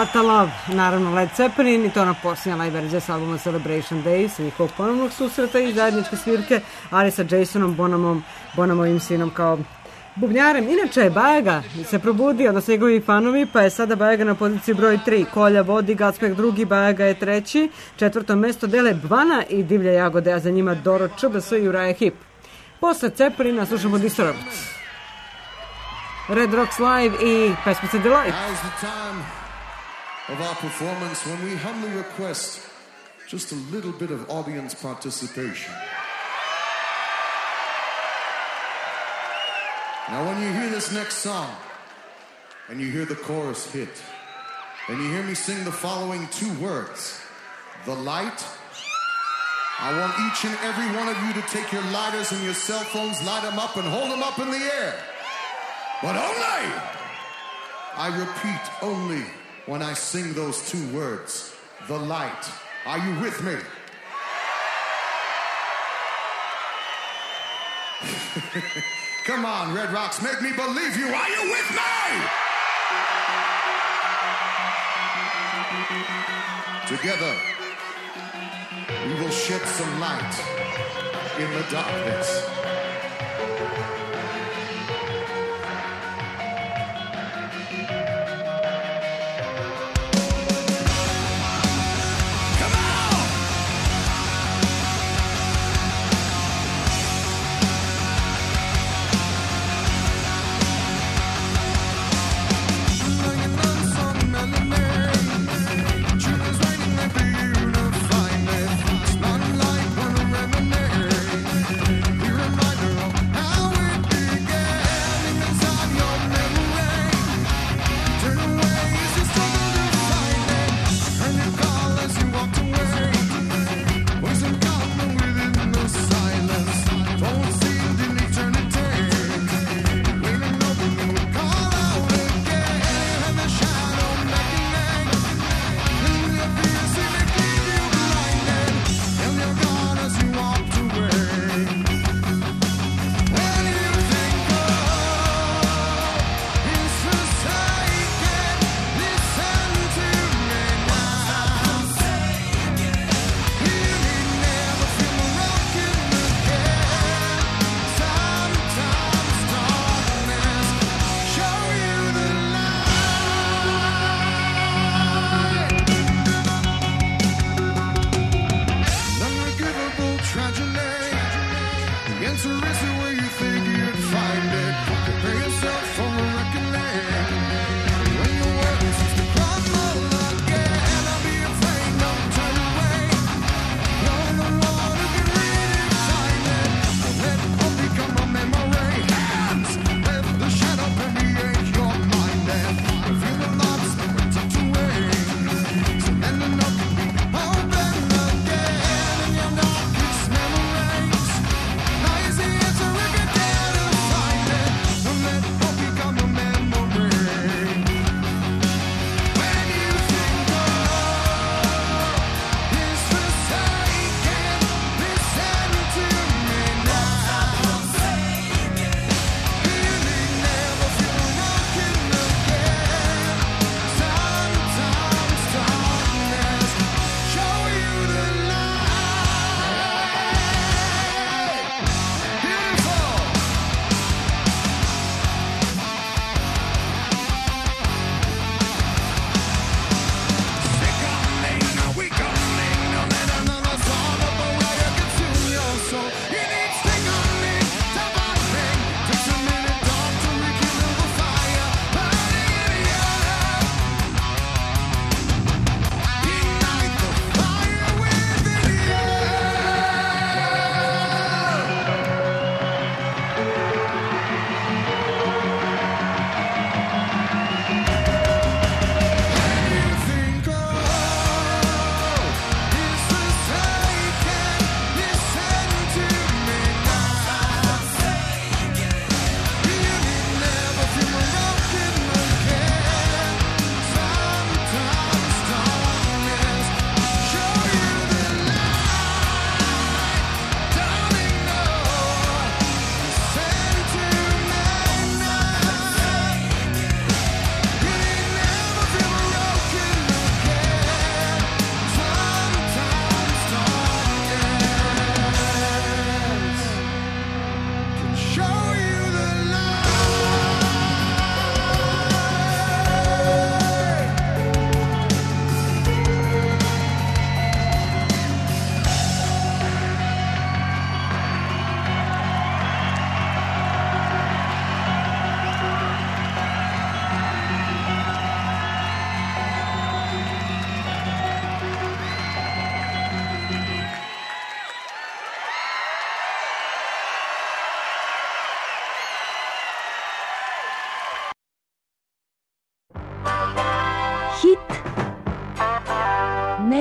What a Love, naravno Led Zeppelin, i to ona posljednja live verzija s albuma Celebration Days i njihovog ponovnog susreta i zajedničke svirke, ali sa Jasonom Bonamovim sinom kao bubnjarem. Inače, Bajaga se probudio, odnosno njegovi fanovi, pa je sada Bajaga na poziciji broj 3. Kolja vodi, Godsmack drugi, Bajaga je treći. Četvrto mesto dele Bvana i Divlje jagode, a za njima Doro ČBS i Uriah Heep. Posle Zeppelina slušamo Disturbed, Red Rocks Live i pesmica Delight. Now's the time of our performance when we humbly request just a little bit of audience participation. Now when you hear this next song and you hear the chorus hit and you hear me sing the following two words, the light, I want each and every one of you to take your lighters and your cell phones, light them up and hold them up in the air. But only, I repeat, only when I sing those two words, the light. Are you with me? Come on, Red Rocks, make me believe you. Are you with me? Together, we will shed some light in the darkness. How it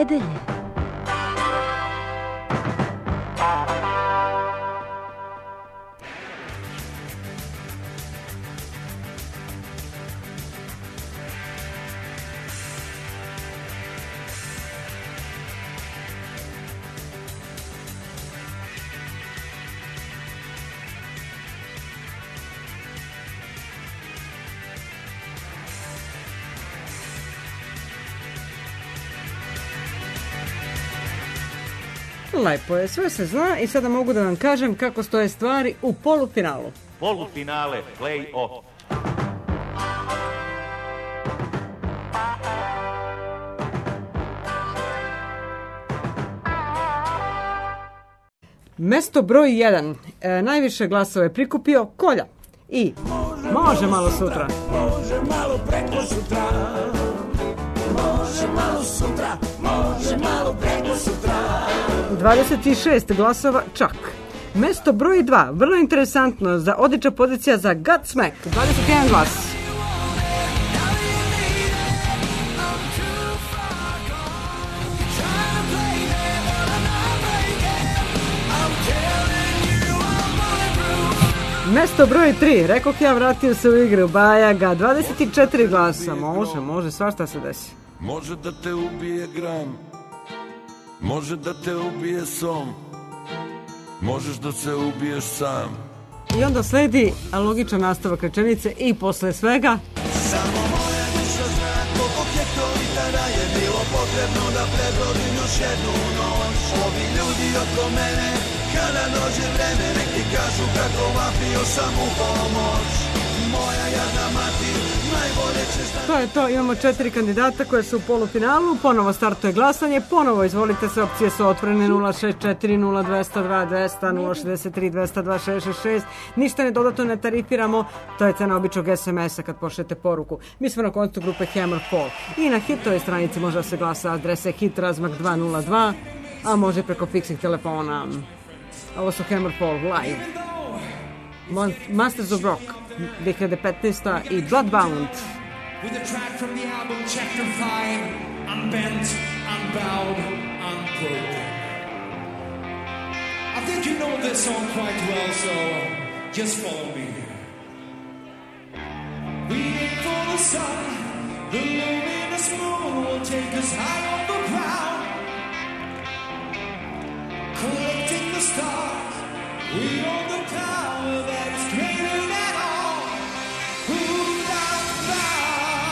nedelje. Lepo je, sve se zna i sada mogu da vam kažem kako stoje stvari u polufinalu. Polufinale, play-off. Mesto broj 1. Najviše glasova je prikupio Kolja. I može malo sutra. Može malo preko sutra. Može malo sutra. Može malo preko sutra. 26 glasova čak. Mesto broj 2, vrlo interesantno, za odlična pozicija za Godsmack, 21 glas. Mesto broj 3, rekoh ja, vratio se u igru, Bajaga, 24 glasa, može, svašta se desi. Može da te ubije gram, može da te ubije som, možeš da se ubiješ sam. I onda sledi logičan nastavak rečenice i posle svega Samo moja duša zna koliko hektolitara je bilo potrebno da prebrodim još jednu noć. Ovi ljudi oko mene, kada dođe vreme, nek ti kažu kako vapio sam u pomoć. Moja jadna mati, najbolje će znati. To je to, imamo 4 kandidata koje su u polufinalu, ponovo startuje glasanje, ponovo izvolite se, opcije su otvorene 064 0202 200 063 202 666, ništa ne dodatno ne tarifiramo, to je cena običnog SMS-a kad pošljete poruku. Mi smo na kontu grupe Hammerfall i na Hitovoj stranici može da se glasa adrese Hit Razmak 202, a može preko fiksnih telefona. Ovo su Hammerfall live. Masters of Rock 2015 i Bloodbound. With a track from the album Chapter 5, Unbent, Unbowed, Unbroken. I think you know this song quite well, so just follow me here. We aim for the sun, the luminous moon will take us high off the ground. Collecting the stars, we own the power that is greater than all. Who's outbound?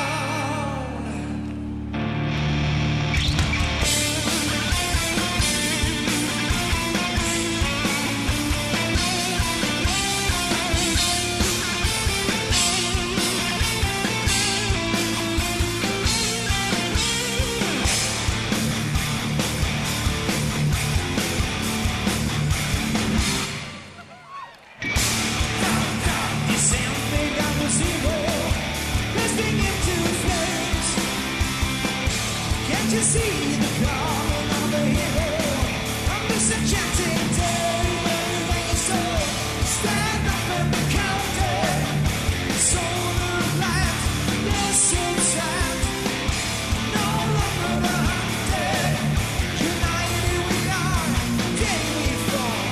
To see the calling of the hero, I'm disenchanted, everybody so stand up and count it. Solar light, desert sand, no longer the hunted. United we are, daily fall.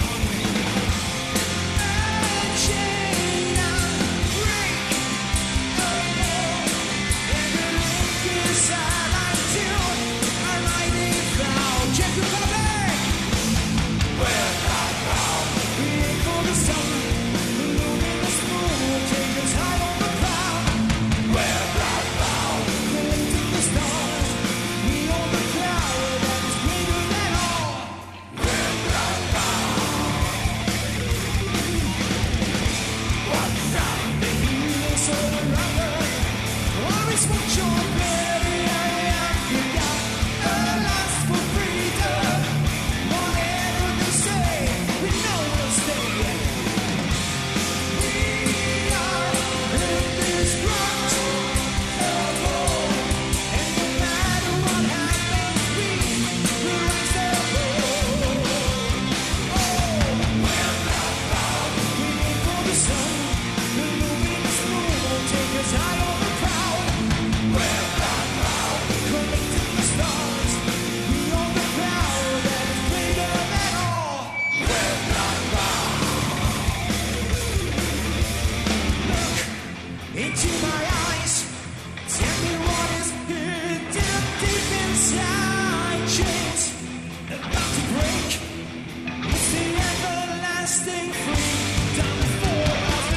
And chain and break the wall, and the link inside I do. Check your tight chains about to break. It's the everlasting freedom for us.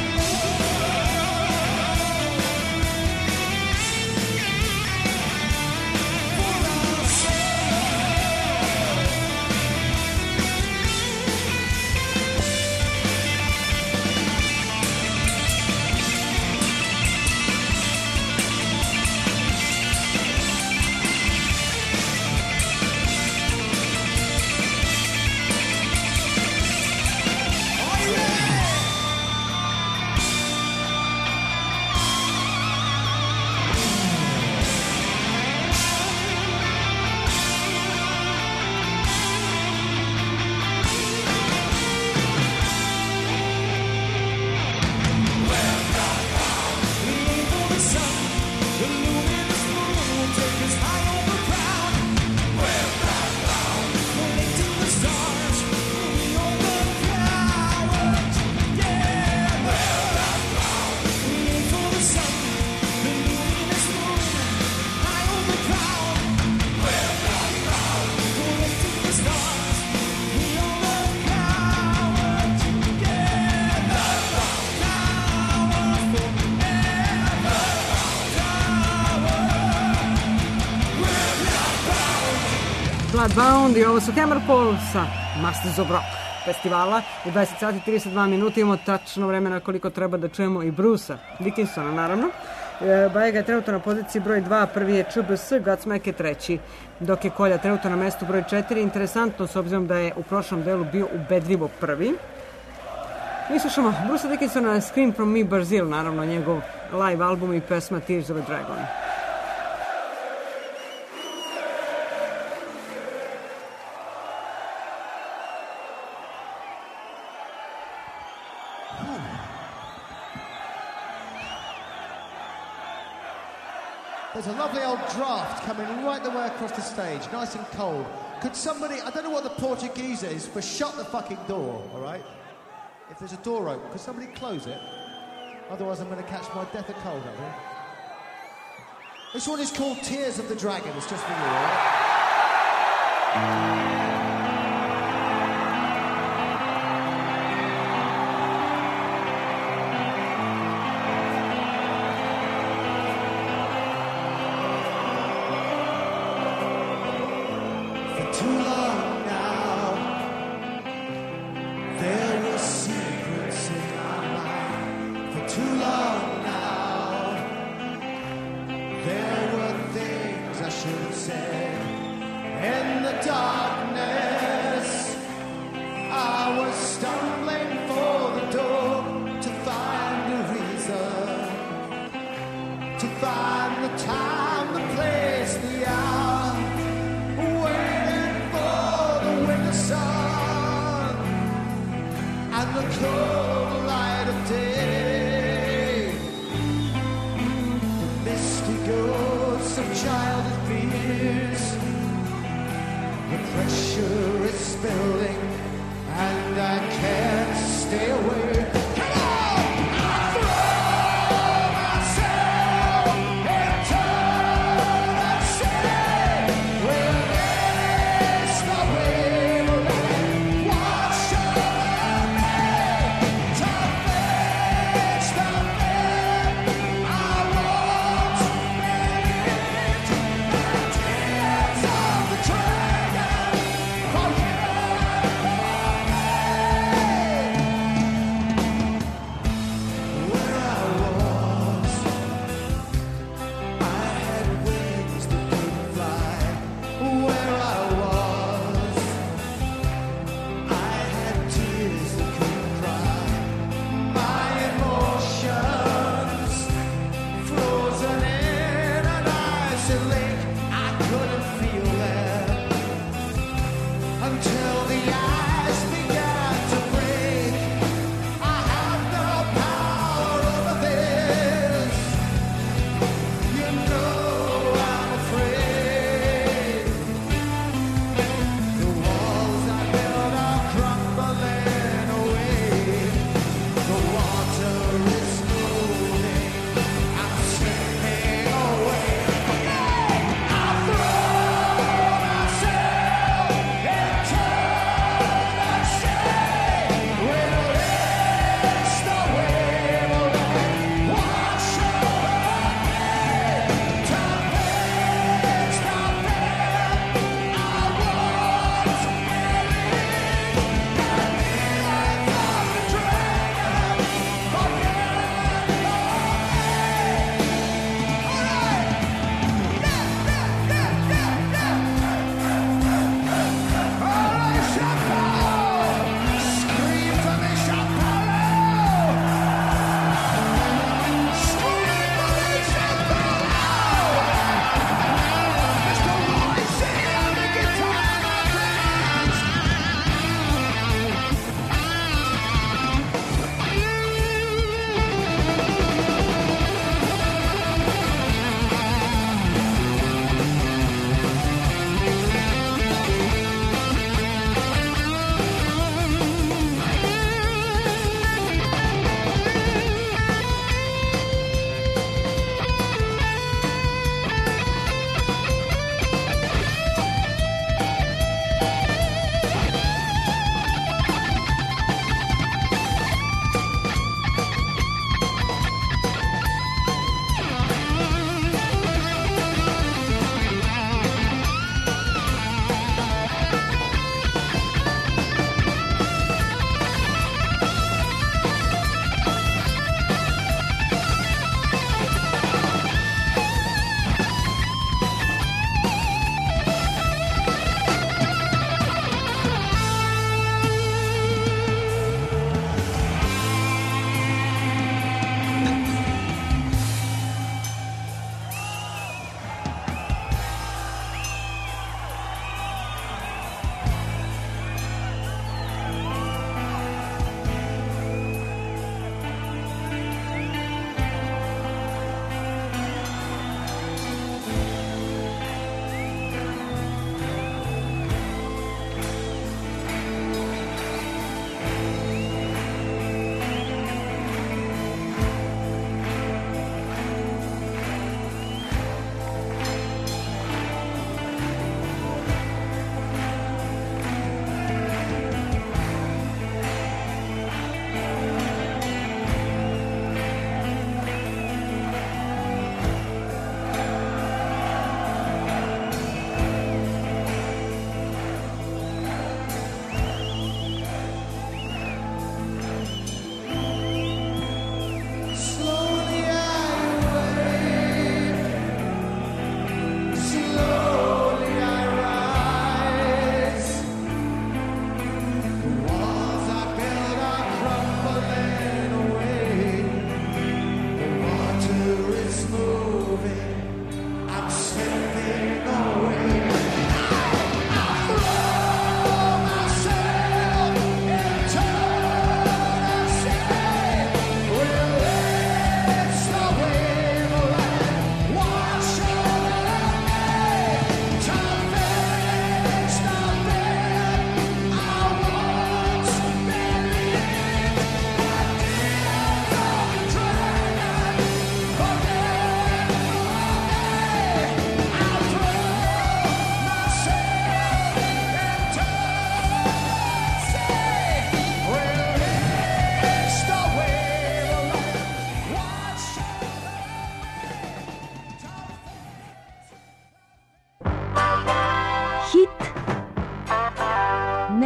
Bloodbound i ovo su Hammerfall sa Masters of Rock festivala. U 10 sati 32 minuta imamo tačno vremena koliko treba da čujemo i Brucea Dickinsona, naravno. Bajega je trenutno na poziciji broj 2, prvi je ČBS, Godsmack je treći, dok je Kolja trenutno na mestu broj 4. Interesantno, s obzirom da je u prošlom delu bio ubedljivo prvi. Mi slušamo Brucea Dickinsona, Scream from Me Brazil, naravno njegov live album i pesma Tears of a Dragon. There's a lovely old draft coming right the way across the stage, nice and cold. Could somebody, I don't know what the Portuguese is, but shut the fucking door, all right? If there's a door open, could somebody close it? Otherwise I'm going to catch my death of cold up here. This one is called Tears of the Dragon. It's just for you, all right?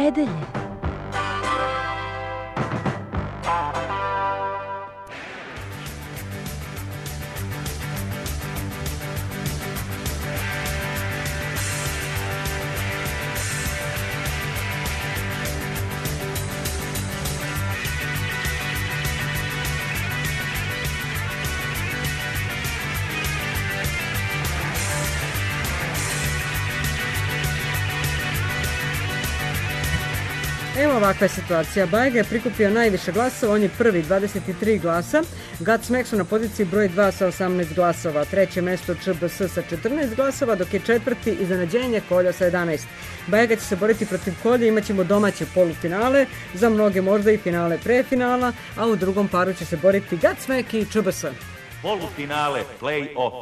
nedelje. Evo ovakva je situacija. Bajega je prikupio najviše glasova, on je prvi, 23 glasa. Godsmack su na poziciji broj 2 sa 18 glasova. Treće mesto ČBS sa 14 glasova, dok je četvrti iznenađenje Kolja sa 11. Bajega će se boriti protiv Kolje, imat ćemo domaće polufinale, za mnoge možda i finale prefinala, a u drugom paru će se boriti Godsmack i ČBS. Polufinale, play-off.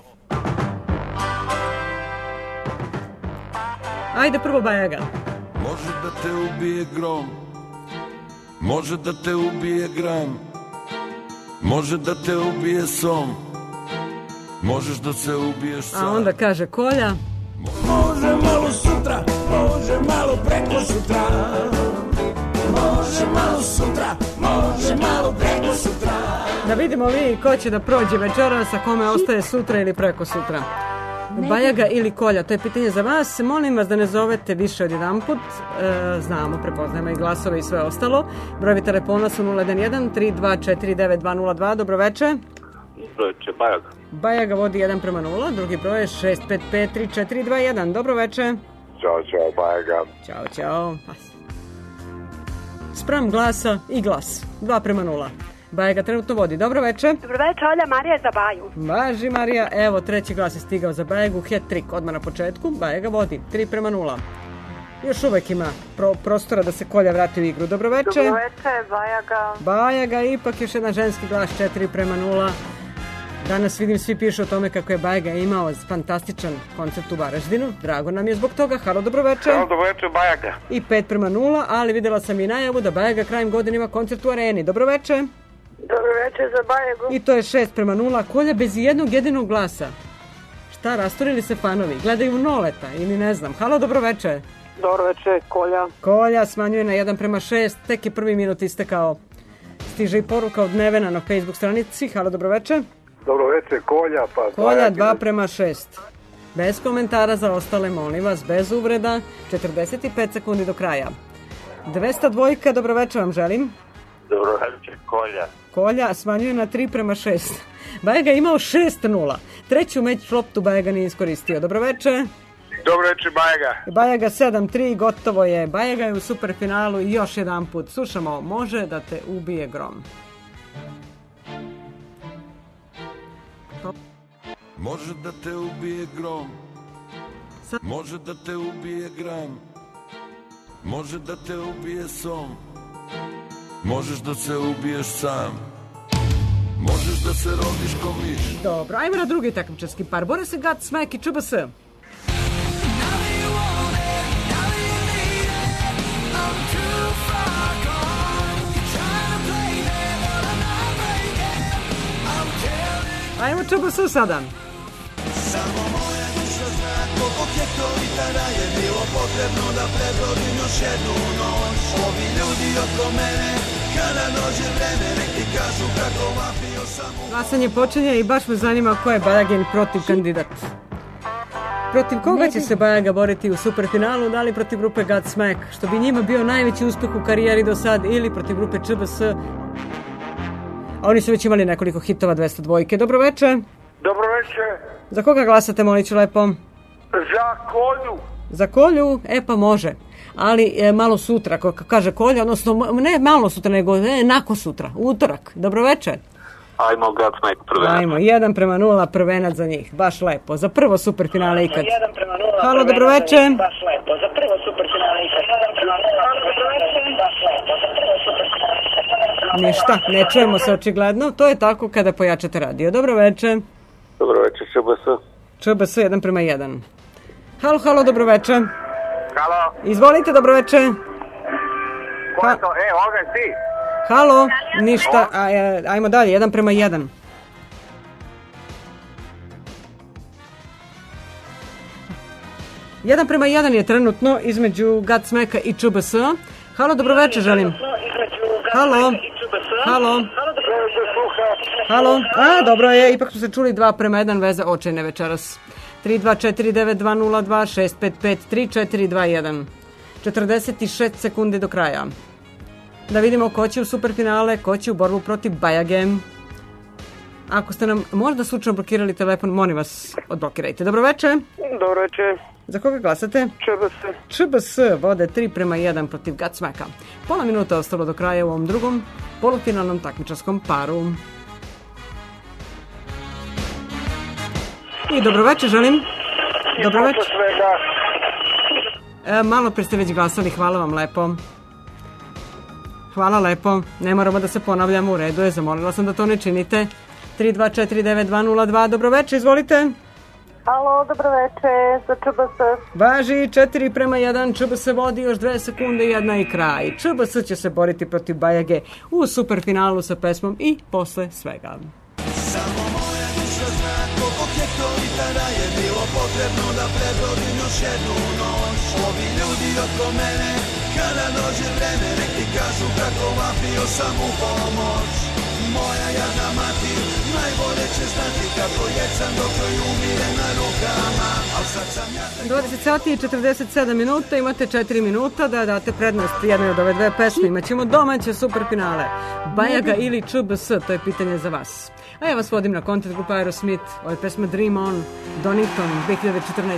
Ajde prvo Bajega. Može da te ubije grom, može da te ubije gram, može da te ubije som, možeš da se ubiješ sam. A onda kaže Kolja. Može malo sutra, može malo preko sutra, može malo sutra, može malo preko sutra. Da vidimo li ko će da prođe večeras, a kome ostaje sutra ili preko sutra. Bajega ili Kolja, to je pitanje za vas. Molim vas da ne zovete više od jedan put. Znamo, prepoznajemo i glasove i sve ostalo. Brojevi telefona su 011-3249-202. Dobroveče. Dobroveče, Bajega. Bajega vodi 1:0, drugi broj je 655-3421. Dobroveče. Ćao, Bajega. Ćao. Spram glasa i glas. 2:0. Bajega trenutno vodi. Dobroveče. Dobroveče, Olja, Marija za Baju. Važi Marija, evo treći glas je stigao za Bajegu, hat-trick odmah na početku. Bajega vodi 3:0. Još uvek ima prostora da se Kolja vrati u igru. Dobroveče. Dobroveče, Bajega. Bajega, ipak još jedan ženski glas, 4:0. Danas vidim svi pišu o tome kako je Bajega imao fantastičan koncert u Varaždinu. Drago nam je zbog toga. Halo, dobroveče. Halo, dobroveče, Bajega. I 5:0, ali videla sam i najavu da Bajega krajem godine ima koncert u Areni. Dobroveče. Dobroveče za Bajegu. I to je 6:0. Kolja bez jednog jedinog glasa. Šta, rasturili se fanovi? Gledaju Noleta ili ne znam. Halo, dobroveče. Dobroveče, Kolja. Kolja smanjuje na 1:6. Tek je prvi minut istekao. Stiže i poruka od Nevena na Facebook stranici. Halo, dobroveče. Dobroveče, Kolja. Kolja 2:6. Bez komentara za ostale, molim vas, bez uvreda. 45 sekundi do kraja. 202, dobroveče vam želim. Dobroveče, Kolja. Kolja smanjuje na 3:6. Bajega je imao 6:0. Treću meč loptu Bajega nije iskoristio. Dobroveče. Dobroveče, Bajega. Bajega 7:3, gotovo je. Bajega je u superfinalu i još jedan put. Slušamo, može da te ubije grom. Može da te ubije grom, može da te ubije gram, može da te ubije som, možeš da se ubiješ sam, možeš da se rodiš ko miš. Dobro, ajmo na drugi takmičarski par. Bore se Godsmack i ČBS. Ajmo ČBS sada. Samo moja duša zna koliko hektolitara je bilo potrebno da prebrodim još jednu noć. Ovi ljudi oko mene, kada dođe vreme, nek ti kažu kako vapio sam u... Glasanje počinje i baš me zanima ko je Bajagin protiv kandidat. Protiv koga će se Bajega boriti u superfinalu, da li protiv grupe Godsmack, što bi njima bio najveći uspeh u karijeri do sad, ili protiv grupe ČBS. A oni su već imali nekoliko hitova, 202. Dobroveče. Dobroveče. Za koga glasate, moliću lepo? Za Kolju. Za Kolju? E pa može. Ali malo sutra, kako kaže Kolja, odnosno ne malo sutra, nego nakon sutra, utorak. Dobroveče. Ajmo Godsmack prvenac. Ajmo, 1:0 prvenac za njih. Baš lepo. Za prvo superfinale ikad. 1:0 Halo, dobroveče. Baš lepo. Za prvo superfinale ikad. 1:0. Halo, dobroveče. Baš lepo. Za prvo superfinale ikad. Ništa, ne čujemo se očigledno. To je tako kada pojačate radio. Dobroveče. Dobroveče, ČBS. ČBS 1:1. Halo, dobroveče. Halo. Izvolite, dobroveče. Ko je to? Olga, si? Halo, ništa, ajmo dalje, 1:1. 1:1 je trenutno između Godsmacka i ČBS. Halo, dobroveče želim. Halo. Dobro je, ipak su se čuli 2:1, veza očajne večeras. 3249206553421. 46 sekundi do kraja. Da vidimo ko će u superfinale, ko će u borbu protiv Bajage. Ako ste nam možda slučajno blokirali telefon, molim vas, odblokirajte. Dobroveče. Dobroveče. Za koga glasate? ČBS vode 3:1 protiv Godsmacka. Pola minuta ostalo do kraja u ovom drugom polufinalnom takmičarskom paru. I dobroveče želim. Dobroveče. Malo pre ste već glasali, hvala vam lepo. Hvala lepo, ne moramo da se ponavljamo, u redu je, zamolila sam da to ne činite. 3249202, dobroveče, izvolite. Halo, dobroveče, za ČBS. Važi 4:1, ČBS vodi još 2 sekunde, 1 i kraj. ČBS će se boriti protiv Bajage u superfinalu sa pesmom I posle svega. Samo moja duša zna koliko hektolitara je bilo potrebno da prebrodim još jednu noć. Ovi ljudi oko mene, kada dođe vreme, nek ti kažu kako vapio sam u pomoć. Moja jadna mati najbolje će znati kako jecam dok joj umire na rukama. 20 sati i 47 minuta, imate 4 minuta da date prednost jednoj od ove dve pesme. Imaćemo domaće superfinale. Bajaga ili ČBS, to je pitanje za vas. A ja vas vodim na kontakt grupa Aerosmith, ovo je pesma Dream On, Donington, 2014.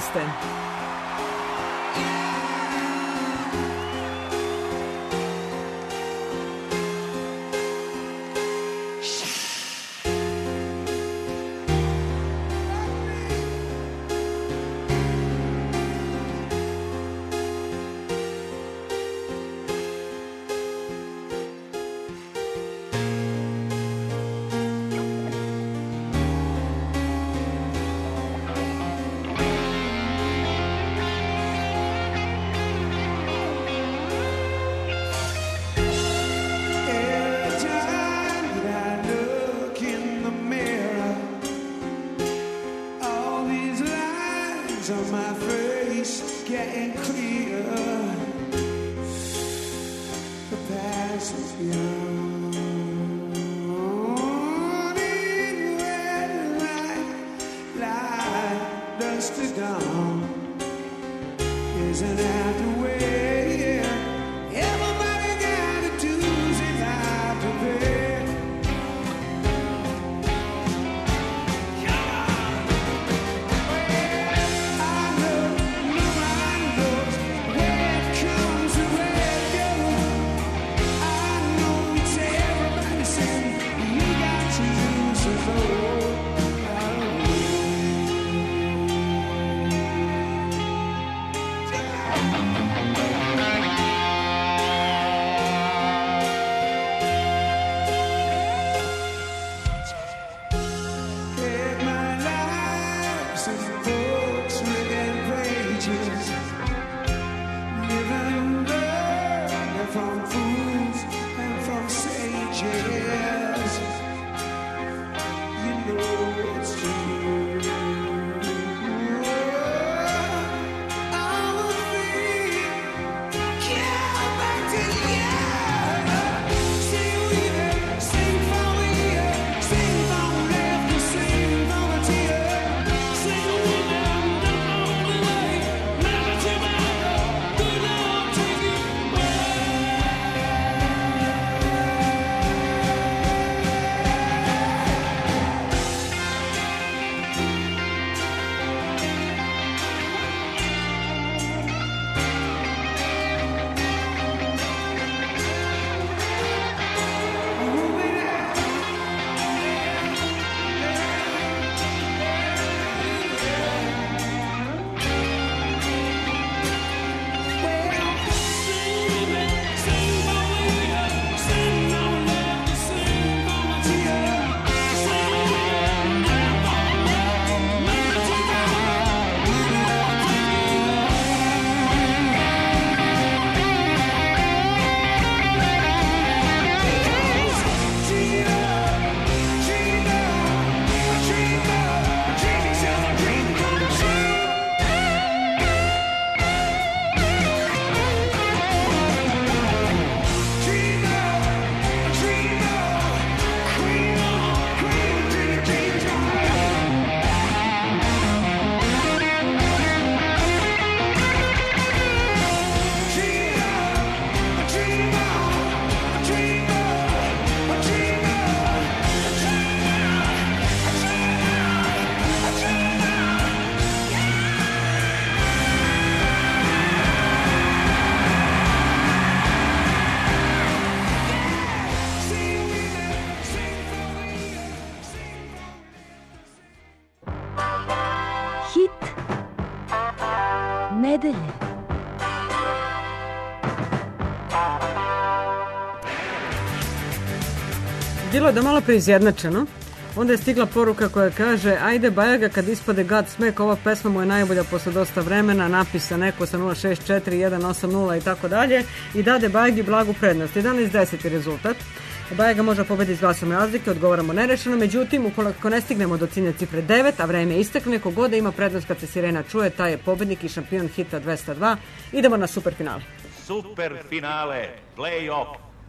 bilo da malo preizjednačeno. Onda je stigla poruka koja kaže: ajde Bajaga, kad ispade Godsmack, ova pesma mu je najbolja posle dosta vremena, napisa neko sa 064-180 i tako dalje, i dade Bajagi blagu prednost. 11-10 je rezultat. Bajaga može pobediti s glasom razlike, odgovaramo nerešeno, međutim, ukoliko ne stignemo do ciljne cifre 9, a vreme istekne, kogod da ima prednost kad se sirena čuje, taj je pobednik i šampion hita 202. Idemo na superfinale. Superfinale, play-off.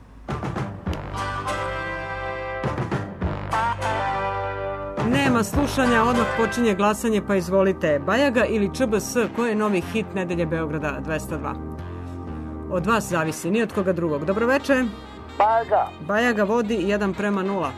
Nema slušanja, odmah počinje glasanje, pa izvolite. Bajaga ili ČBS, koji je novi hit nedelje Beograda 202? Od vas zavisi, ni od koga drugog. Dobroveče. Bajaga. Bajaga vodi 1:0.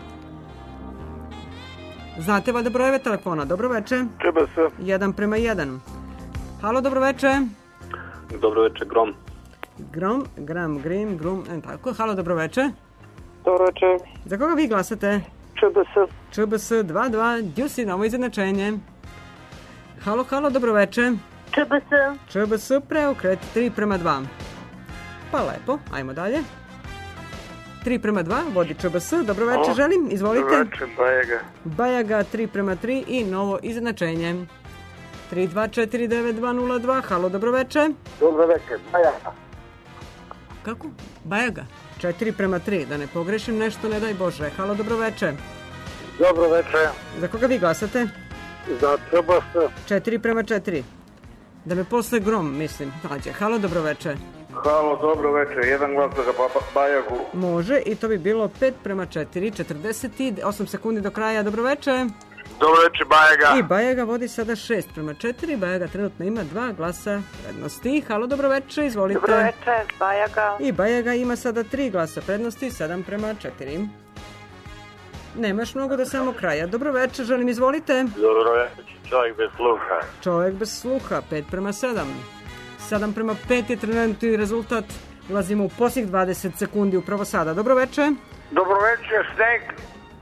Znate valjda brojeve telefona? Dobroveče. ČBS. 1:1. Halo, dobroveče. Dobroveče, Grom. Grom, Gram, Grim, Grum, tako. Halo, dobroveče. Dobroveče. Za koga vi glasate? ČBS. ČBS 2:2, Djusi, novo izjednačenje. Halo, halo, dobroveče. ČBS. ČBS, preokret 3:2. Pa lepo, ajmo dalje. 3:2, vodi ČBS, dobroveče, želim, izvolite. Dobroveče, Bajaga. Bajaga 3:3 i novo izjednačenje. 3249202, halo, dobroveče. Dobroveče, Bajaga. Kako? Bajaga. 4:3, da ne pogrešim nešto, ne daj Bože. Halo, dobroveče. Dobroveče. Za koga vi glasate? Za ČBS. 4:4. Da me posle Grom, mislim, nađe. Halo, dobroveče. Halo, dobroveče. Jedan glas za Bajagu. Može, i to bi bilo 5:4, 48 sekundi do kraja. Dobroveče. Dobroveče, Bajaga. I Bajaga vodi sada 6:4. Bajaga trenutno ima 2 glasa prednosti. Halo, dobroveče, izvolite. Dobroveče, Bajaga. I Bajaga ima sada 3 glasa prednosti, 7:4. Nemaš mnogo do samog kraja. Dobroveče, želim, izvolite. Dobroveče, čovjek bez sluha. Čovjek bez sluha, 5:7. 7:5 je trenutni rezultat. Ulazimo u posljednjih 20 sekundi upravo sada. Dobroveče. Dobroveče, Sneg.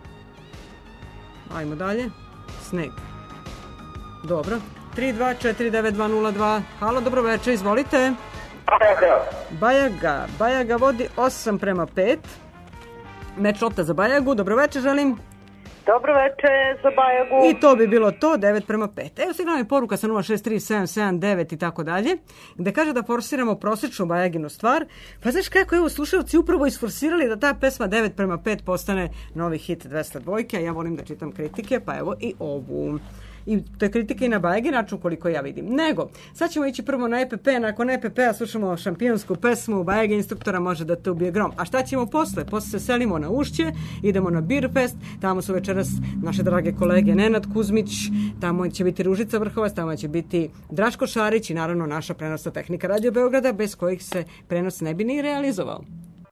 Ajmo dalje. Sneg. Dobro. 3249202. Halo, dobroveče, izvolite. Bajaga. Bajaga vodi 8:5. Meč lopta za Bajagu. Dobroveče, želim. Dobroveče za Bajagu. I to bi bilo to, 9:5. Evo stigla mi poruka sa 0637779 i tako dalje, gde kaže da forsiramo prosječnu Bajaginu stvar. Pa znaš kako, evo, slušalci upravo isforsirali da ta pesma 9:5 postane novi hit 202, a ja volim da čitam kritike, pa evo i ovu. I to je kritika i na Bajagi način koliko ja vidim. Nego, sad ćemo ići prvo na EPP, nakon EPP-a slušamo šampionsku pesmu Bajagi instruktora Može da te ubije Grom. A šta ćemo posle? Posle se selimo na Ušće, idemo na Beer Fest, tamo su večeras naše drage kolege Nenad Kuzmić, tamo će biti Ružica Vrhovac, tamo će biti Draško Šarić i naravno naša prenosna tehnika Radio Beograda, bez kojih se prenos ne bi ni realizovao.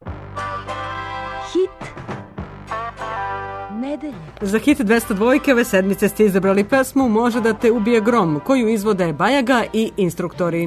Hit nedelje. Za hit 202 ove sedmice ste izabrali pesmu Može da te ubije Grom, koju izvode Bajaga i instruktori.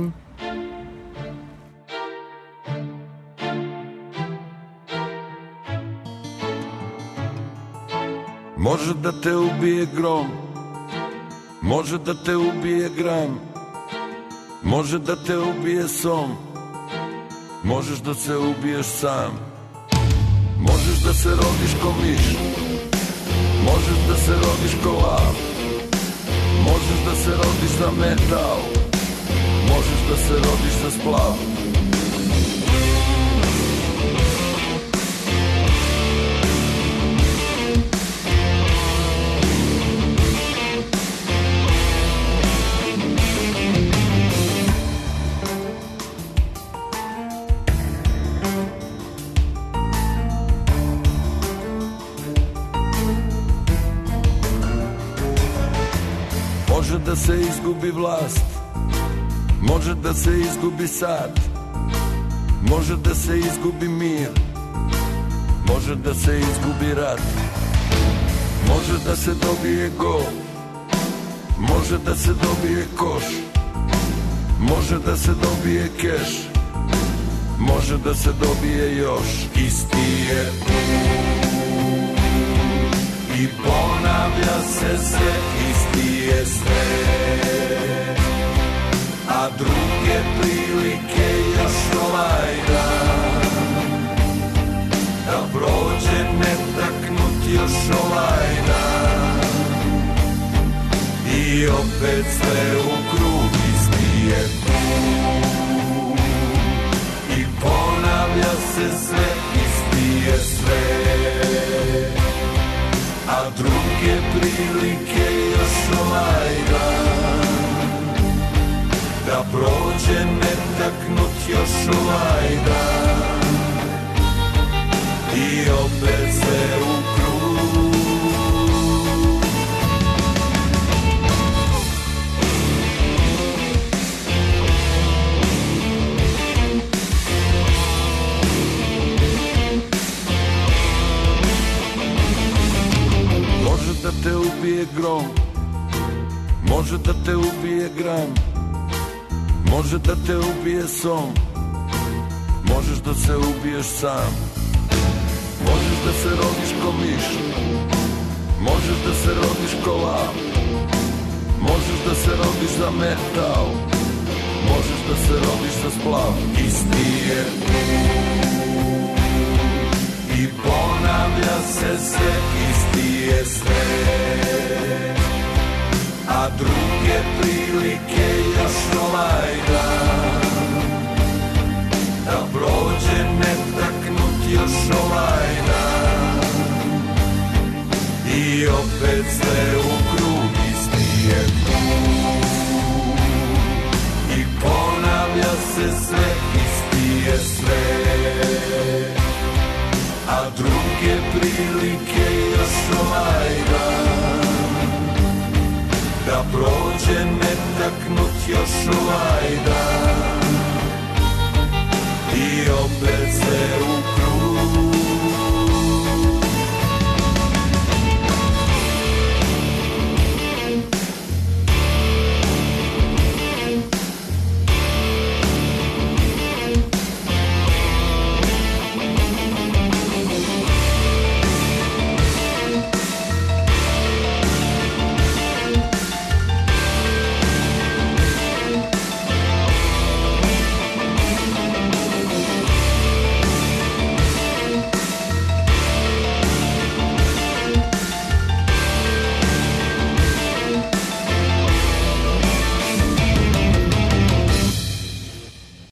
Može da te ubije grom, može da te ubije gram, može da te ubije som, možeš da se ubiješ sam. Možeš da se rodiš ko miš, možeš da se rodiš ko lav, možeš da se rodiš za metal, možeš da se rodiš za splav. Može da se izgubi vlast, može da se izgubi sad, može da se izgubi mir, može da se izgubi rat, može da se dobije gol, može da se dobije koš, može da se dobije keš, može da se dobije još. Isti je i ponavlja se sve, isti je sve, a druge prilike još ovaj dan, da prođe ne tak još ovaj dan. I opet sve u krug isti je put. I ponavlja se sve, isti je sve. A druge prilike još ovaj dan. Da prođe netaknut još ovaj dan. I opet sve u krug. Može da te ubije grom, može da te ubije gram, može da te ubije som, možeš da se ubiješ sam. Možeš da se rodiš ko miš, možeš da se rodiš ko lav, možeš da se rodiš za metal, možeš da se rodiš za splav. Isti je put i ponavlja se sve, isti je sve. A druge prilike još ovaj dan. Da prođe netaknut još ovaj dan. I opet sve u krug, isti je put. I ponavlja se sve, isti je sve. A druge prilike još ovaj dan. Da prođe netaknut još ovaj dan.